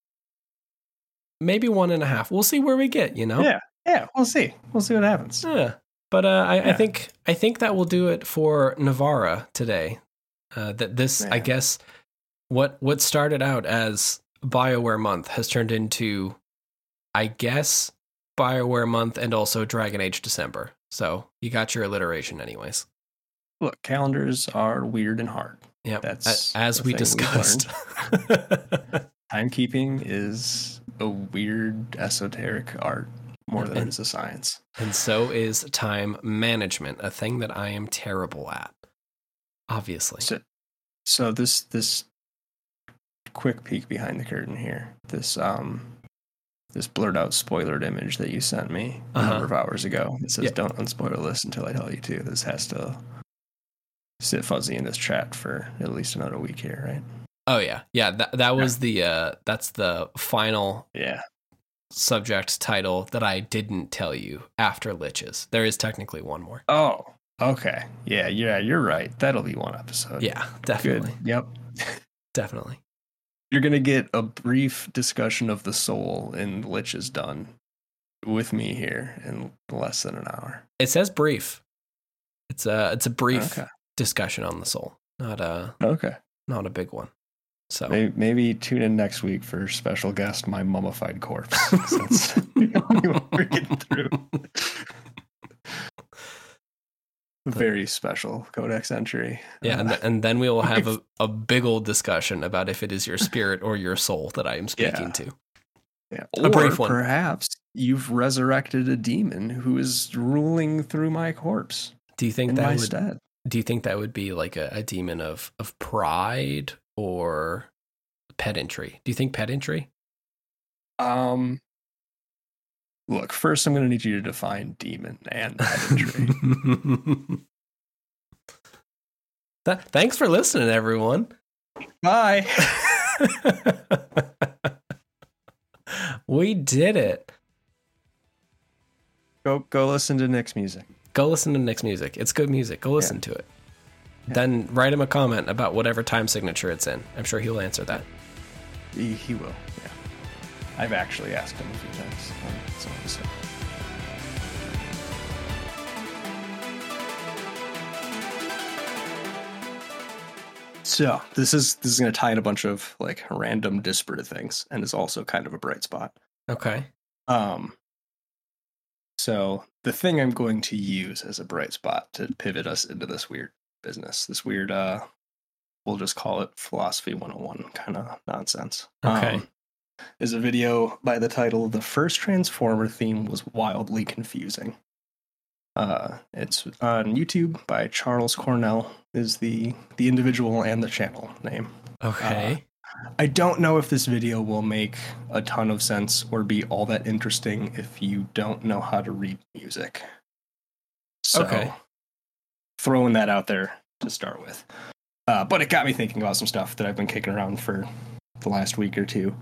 Maybe 1.5. We'll see where we get, Yeah. Yeah, we'll see. We'll see what happens. Yeah. But I think that will do it for Navarra today. I guess what started out as BioWare Month has turned into, I guess, BioWare Month and also Dragon Age December. So you got your alliteration anyways. Look, calendars are weird and hard. Yeah, that's as we discussed. Timekeeping is a weird esoteric art more than it is a science. And so is time management, a thing that I am terrible at, obviously. So this quick peek behind the curtain here, this blurred out spoilered image that you sent me a number of hours ago. It says, "Don't unspoil this until I tell you to." This has to sit fuzzy in this chat for at least another week here, right? Oh yeah. That was that's the final subject title that I didn't tell you after Liches. There is technically one more. Oh, okay. Yeah, you're right. That'll be one episode. Yeah, definitely. Good. Yep. Definitely. You're going to get a brief discussion of the soul in Liches Done with me here in less than an hour. It says brief. It's a brief discussion on the soul. Not a big one. So maybe tune in next week for special guest, my mummified corpse. Since we're getting through. Very special codex entry. Yeah, and then we will have a big old discussion about if it is your spirit or your soul that I am speaking to. Yeah, a brief one. Perhaps you've resurrected a demon who is ruling through my corpse. Do you think that would be like a demon of pride or pedantry? Do you think pedantry? Look, first I'm going to need you to define demon and pedantry. Thanks for listening, everyone. Bye. We did it. Go listen to Nick's music. Go listen to Nick's music. It's good music. Go listen to it. Yeah. Then write him a comment about whatever time signature it's in. I'm sure he'll answer that. He will, yeah. I've actually asked him a few times on some of the stuff. So this is going to tie in a bunch of like random disparate things, and is also kind of a bright spot. Okay. So the thing I'm going to use as a bright spot to pivot us into this weird business, this weird, we'll just call it Philosophy 101 kind of nonsense. Okay. Is a video by the title "The First Transformer Theme Was Wildly Confusing." It's on YouTube by Charles Cornell is the individual and the channel name. Okay. I don't know if this video will make a ton of sense or be all that interesting if you don't know how to read music. So, throwing that out there to start with. But it got me thinking about some stuff that I've been kicking around for the last week or two.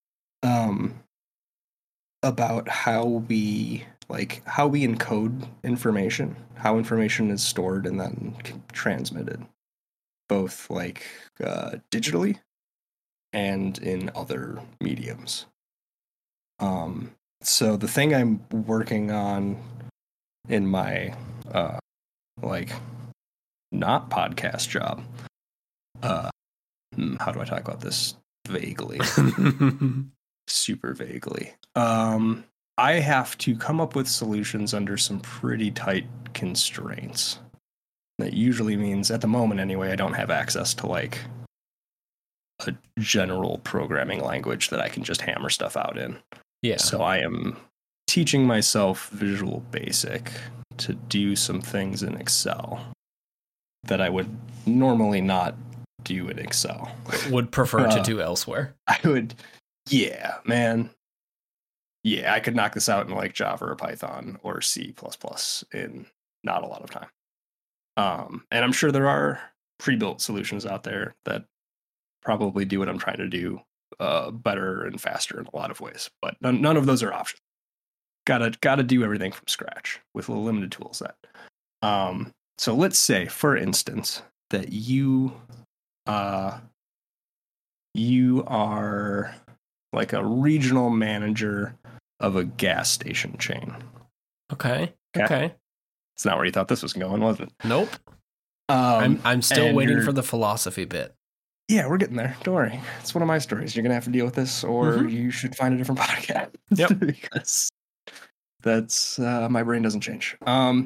About how we encode information, how information is stored and then transmitted, both like digitally and in other mediums. So the thing I'm working on in my not podcast job, how do I talk about this vaguely? Super vaguely. I have to come up with solutions under some pretty tight constraints. That usually means, at the moment anyway, I don't have access to like a general programming language that I can just hammer stuff out in. Yeah. So I am teaching myself Visual Basic to do some things in Excel that I would normally not do in Excel. Would prefer to do elsewhere. I would. Yeah, man. Yeah, I could knock this out in like Java or Python or C++ in not a lot of time. And I'm sure there are pre-built solutions out there that probably do what I'm trying to do better and faster in a lot of ways. But none of those are options. Gotta do everything from scratch with a limited tool set. So let's say, for instance, that you are like a regional manager of a gas station chain. Okay. It's not where you thought this was going, was it? Nope. I'm still waiting for the philosophy bit. Yeah, we're getting there. Don't worry. It's one of my stories. You're going to have to deal with this, or you should find a different podcast. Yep. Because that's, my brain doesn't change.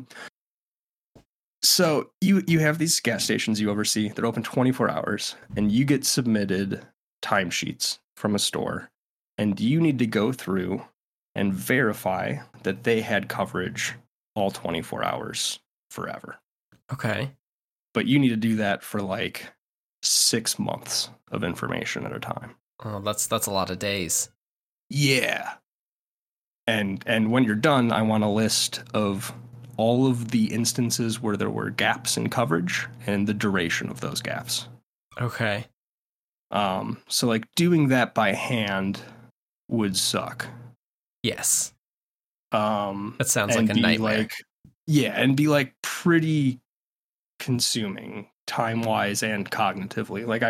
So you have these gas stations you oversee. They're open 24 hours, and you get submitted timesheets from a store, and you need to go through and verify that they had coverage all 24 hours forever. Okay. But you need to do that for like 6 months of information at a time. Oh, that's a lot of days. Yeah. And when you're done, I want a list of all of the instances where there were gaps in coverage and the duration of those gaps. Okay. So like doing that by hand would suck. Yes. That sounds like a nightmare. And be like pretty consuming time-wise and cognitively. Like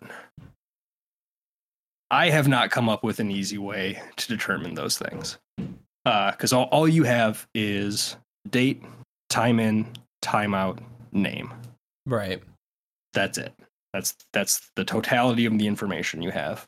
I have not come up with an easy way to determine those things. Because all you have is date, time in, time out, name. Right. That's it. That's the totality of the information you have.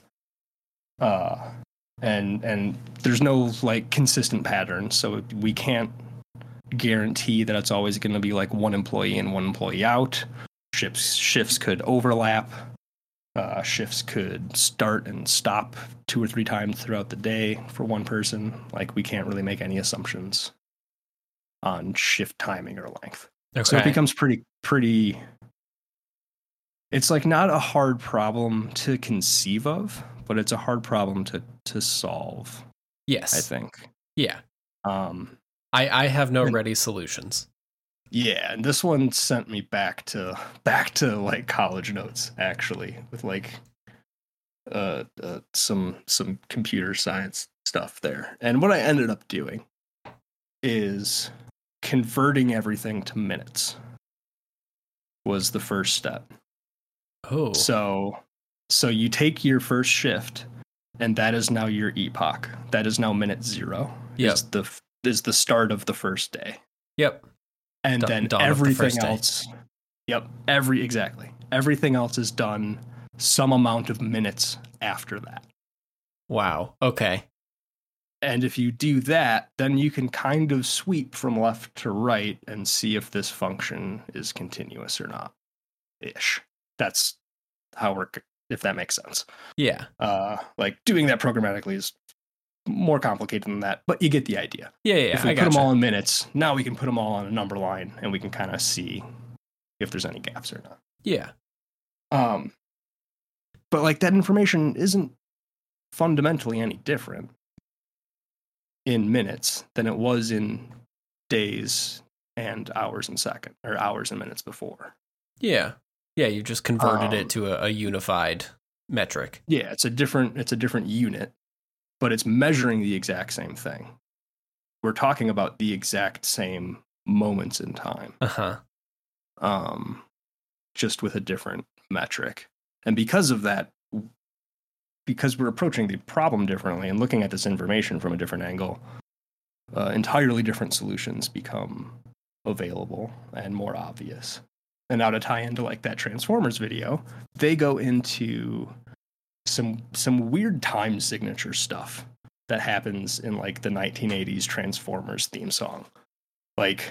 And there's no like consistent pattern, so we can't guarantee that it's always going to be like one employee in, one employee out. Shifts could overlap. Shifts could start and stop 2 or 3 times throughout the day for one person. Like, we can't really make any assumptions on shift timing or length. Okay. So it becomes pretty. It's like not a hard problem to conceive of, but it's a hard problem to solve. Yes, I think. Yeah. I have no ready solutions. Yeah, and this one sent me back to like college notes, actually, with like some computer science stuff there. And what I ended up doing is converting everything to minutes was the first step. Oh. So you take your first shift, and that is now your epoch. That is now minute 0. Yep. Is the start of the first day. Yep. And then everything else. Yep. Everything else is done some amount of minutes after that. Wow. Okay. And if you do that, then you can kind of sweep from left to right and see if this function is continuous or not. Ish. That's how if that makes sense. Yeah. Like doing that programmatically is more complicated than that, but you get the idea. Yeah. If we put them all in minutes, now we can put them all on a number line, and we can kind of see if there's any gaps or not. Yeah. But like that information isn't fundamentally any different in minutes than it was in days and hours and hours and minutes before. Yeah. Yeah, you just converted it to a unified metric. Yeah, it's a different unit, but it's measuring the exact same thing. We're talking about the exact same moments in time. Just with a different metric. And because of that, because we're approaching the problem differently and looking at this information from a different angle, entirely different solutions become available and more obvious. And now to tie into like that Transformers video, they go into some weird time signature stuff that happens in like the 1980s Transformers theme song. Like,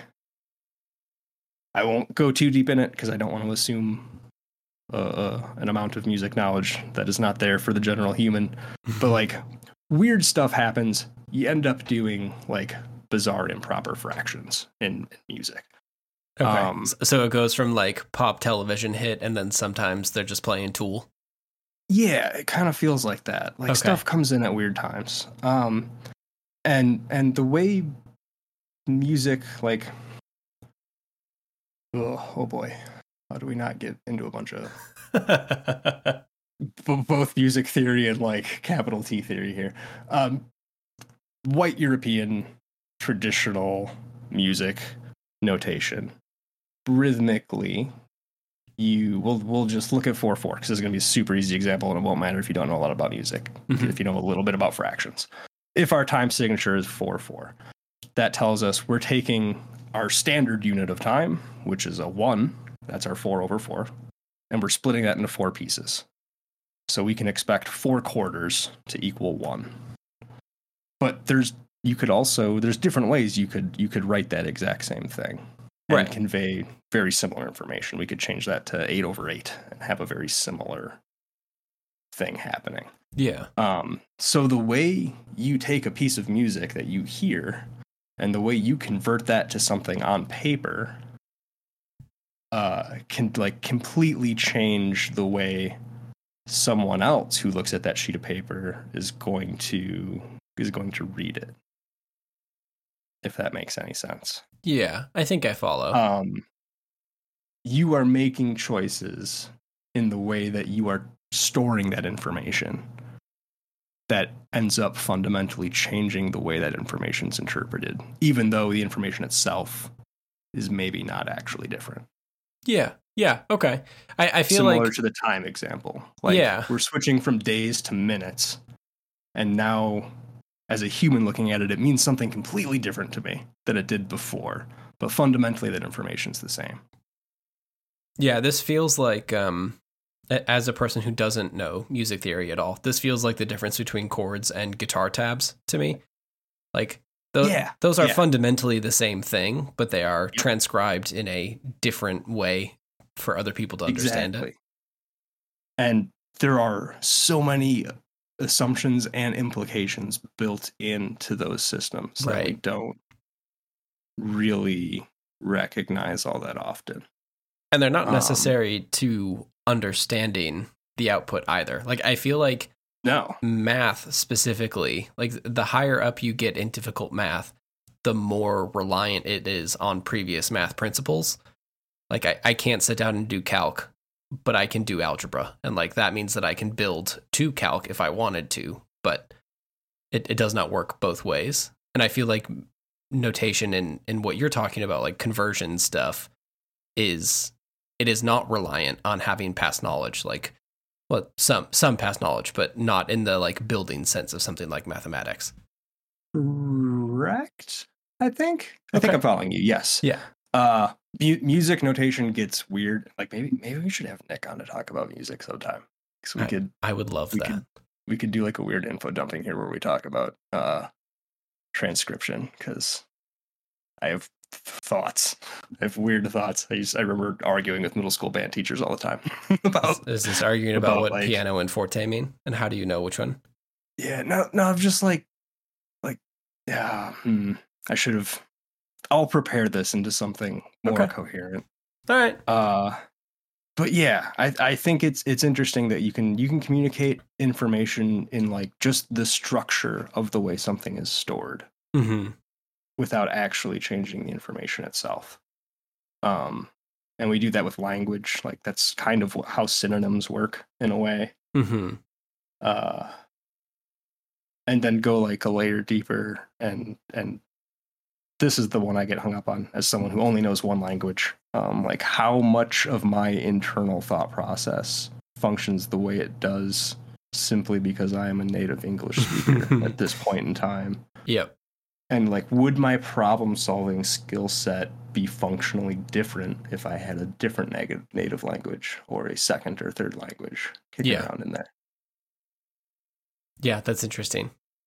I won't go too deep in it because I don't want to assume an amount of music knowledge that is not there for the general human. But like weird stuff happens. You end up doing like bizarre improper fractions in music. Okay. So it goes from like pop television hit, and then sometimes they're just playing Tool. Yeah, it kind of feels like that. Like stuff comes in at weird times. And the way music like oh boy, how do we not get into a bunch of both music theory and like capital T theory here? White European traditional music notation. Rhythmically, we'll just look at 4/4 because it's going to be a super easy example, and it won't matter if you don't know a lot about music. If you know a little bit about fractions. If our time signature is 4/4, that tells us we're taking our standard unit of time, which is a 1, that's our 4/4, and we're splitting that into 4 pieces. So we can expect 4 quarters to equal 1. But there's different ways you could write that exact same thing. And convey very similar information. We could change that to 8/8 and have a very similar thing happening. Yeah. So the way you take a piece of music that you hear and the way you convert that to something on paper can like completely change the way someone else who looks at that sheet of paper is going to read it. If that makes any sense. Yeah, I think I follow. You are making choices in the way that you are storing that information that ends up fundamentally changing the way that information is interpreted, even though the information itself is maybe not actually different. Yeah. Okay. I feel similar like to the time example. Like, we're switching from days to minutes, and now, as a human looking at it, it means something completely different to me than it did before. But fundamentally, that information's the same. Yeah, this feels like, as a person who doesn't know music theory at all, this feels like the difference between chords and guitar tabs to me. Like, those are fundamentally the same thing, but they are transcribed in a different way for other people to understand it. And there are so many assumptions and implications built into those systems that we don't really recognize all that often. And they're not necessary to understanding the output either. Like, I feel like math specifically, like the higher up you get in difficult math, the more reliant it is on previous math principles. Like, I can't sit down and do calc, but I can do algebra. And like, that means that I can build to calc if I wanted to, but it does not work both ways. And I feel like notation in what you're talking about, like conversion stuff, is not reliant on having past knowledge. Like, well, some past knowledge, but not in the like building sense of something like mathematics. Correct. I think I'm following you. Yes. Yeah. Music notation gets weird. Like maybe we should have Nick on to talk about music sometime. Because I would love that. We could do like a weird info dumping here where we talk about transcription, because I have thoughts. I have weird thoughts. I remember arguing with middle school band teachers all the time about. Is this arguing about what like, piano and forte mean, and how do you know which one? Yeah, no. I'm just like, yeah. I should have. I'll prepare this into something more coherent. All right. But yeah, I think it's interesting that you can communicate information in like just the structure of the way something is stored, without actually changing the information itself. And we do that with language. Like, that's kind of how synonyms work in a way. And then go like a layer deeper, and this is the one I get hung up on as someone who only knows one language. Like, how much of my internal thought process functions the way it does simply because I am a native English speaker at this point in time. Yep. And like, would my problem solving skill set be functionally different if I had a different native language or a second or third language kicking around in there? Yeah, that's interesting.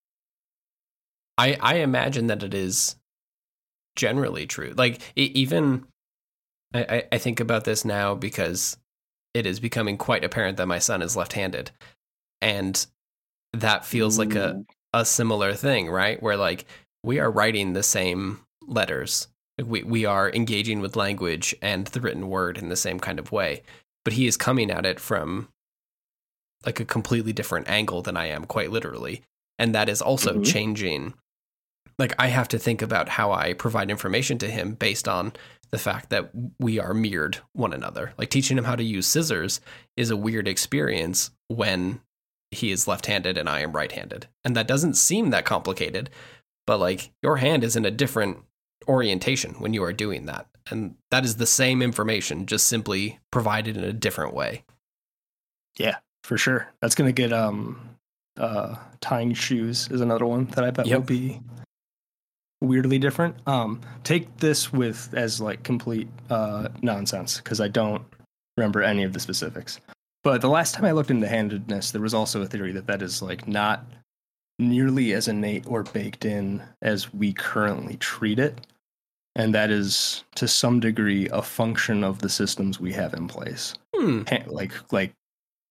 I imagine that it is generally true. Like, even I think about this now because it is becoming quite apparent that my son is left-handed, and that feels like a similar thing, right? Where like, we are writing the same letters. We are engaging with language and the written word in the same kind of way, but he is coming at it from like a completely different angle than I am, quite literally. And that is also changing. Like, I have to think about how I provide information to him based on the fact that we are mirrored one another. Like, teaching him how to use scissors is a weird experience when he is left-handed and I am right-handed. And that doesn't seem that complicated, but like, your hand is in a different orientation when you are doing that. And that is the same information, just simply provided in a different way. Yeah, for sure. That's going to get, tying shoes is another one that I bet will be weirdly different. Take this with as like complete nonsense, because I don't remember any of the specifics. But the last time I looked into handedness, there was also a theory that is like not nearly as innate or baked in as we currently treat it, and that is to some degree a function of the systems we have in place. Like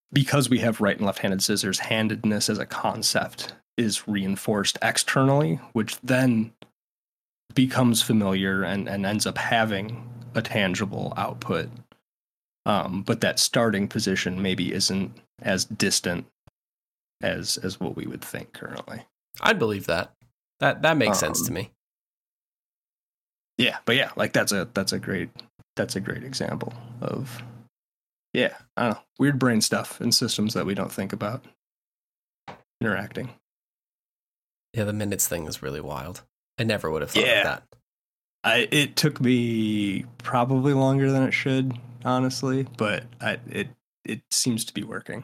because we have right and left-handed scissors, handedness as a concept is reinforced externally, which then becomes familiar and ends up having a tangible output. But that starting position maybe isn't as distant as what we would think currently. I'd believe that. That makes sense to me. Yeah, but yeah, like that's a great example of, yeah, I don't know, weird brain stuff in systems that we don't think about interacting. Yeah, the minutes thing is really wild. I never would have thought of that. It took me probably longer than it should, honestly, but it seems to be working.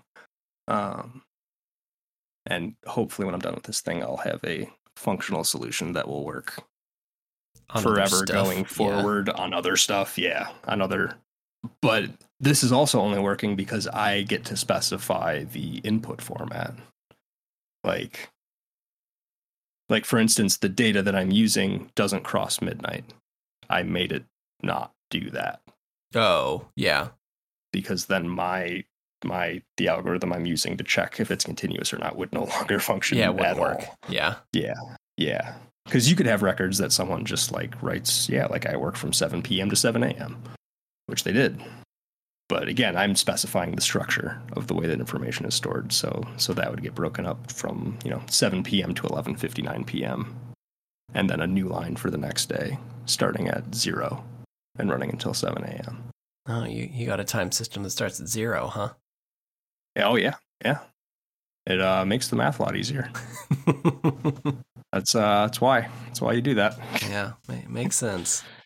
And hopefully when I'm done with this thing, I'll have a functional solution that will work on forever going forward on other stuff. Yeah, on other. But this is also only working because I get to specify the input format. Like for instance, the data that I'm using doesn't cross midnight. I made it not do that. Oh, yeah. Because then the algorithm I'm using to check if it's continuous or not would no longer function at all. Yeah. Yeah. Because you could have records that someone just like writes, like I work from 7 p.m. to 7 a.m., which they did. But again, I'm specifying the structure of the way that information is stored. So that would get broken up from 7 p.m. to 11:59 p.m. and then a new line for the next day, starting at 0 and running until 7 a.m. Oh, you got a time system that starts at 0, huh? Oh yeah. It makes the math a lot easier. That's why you do that. Yeah, it makes sense.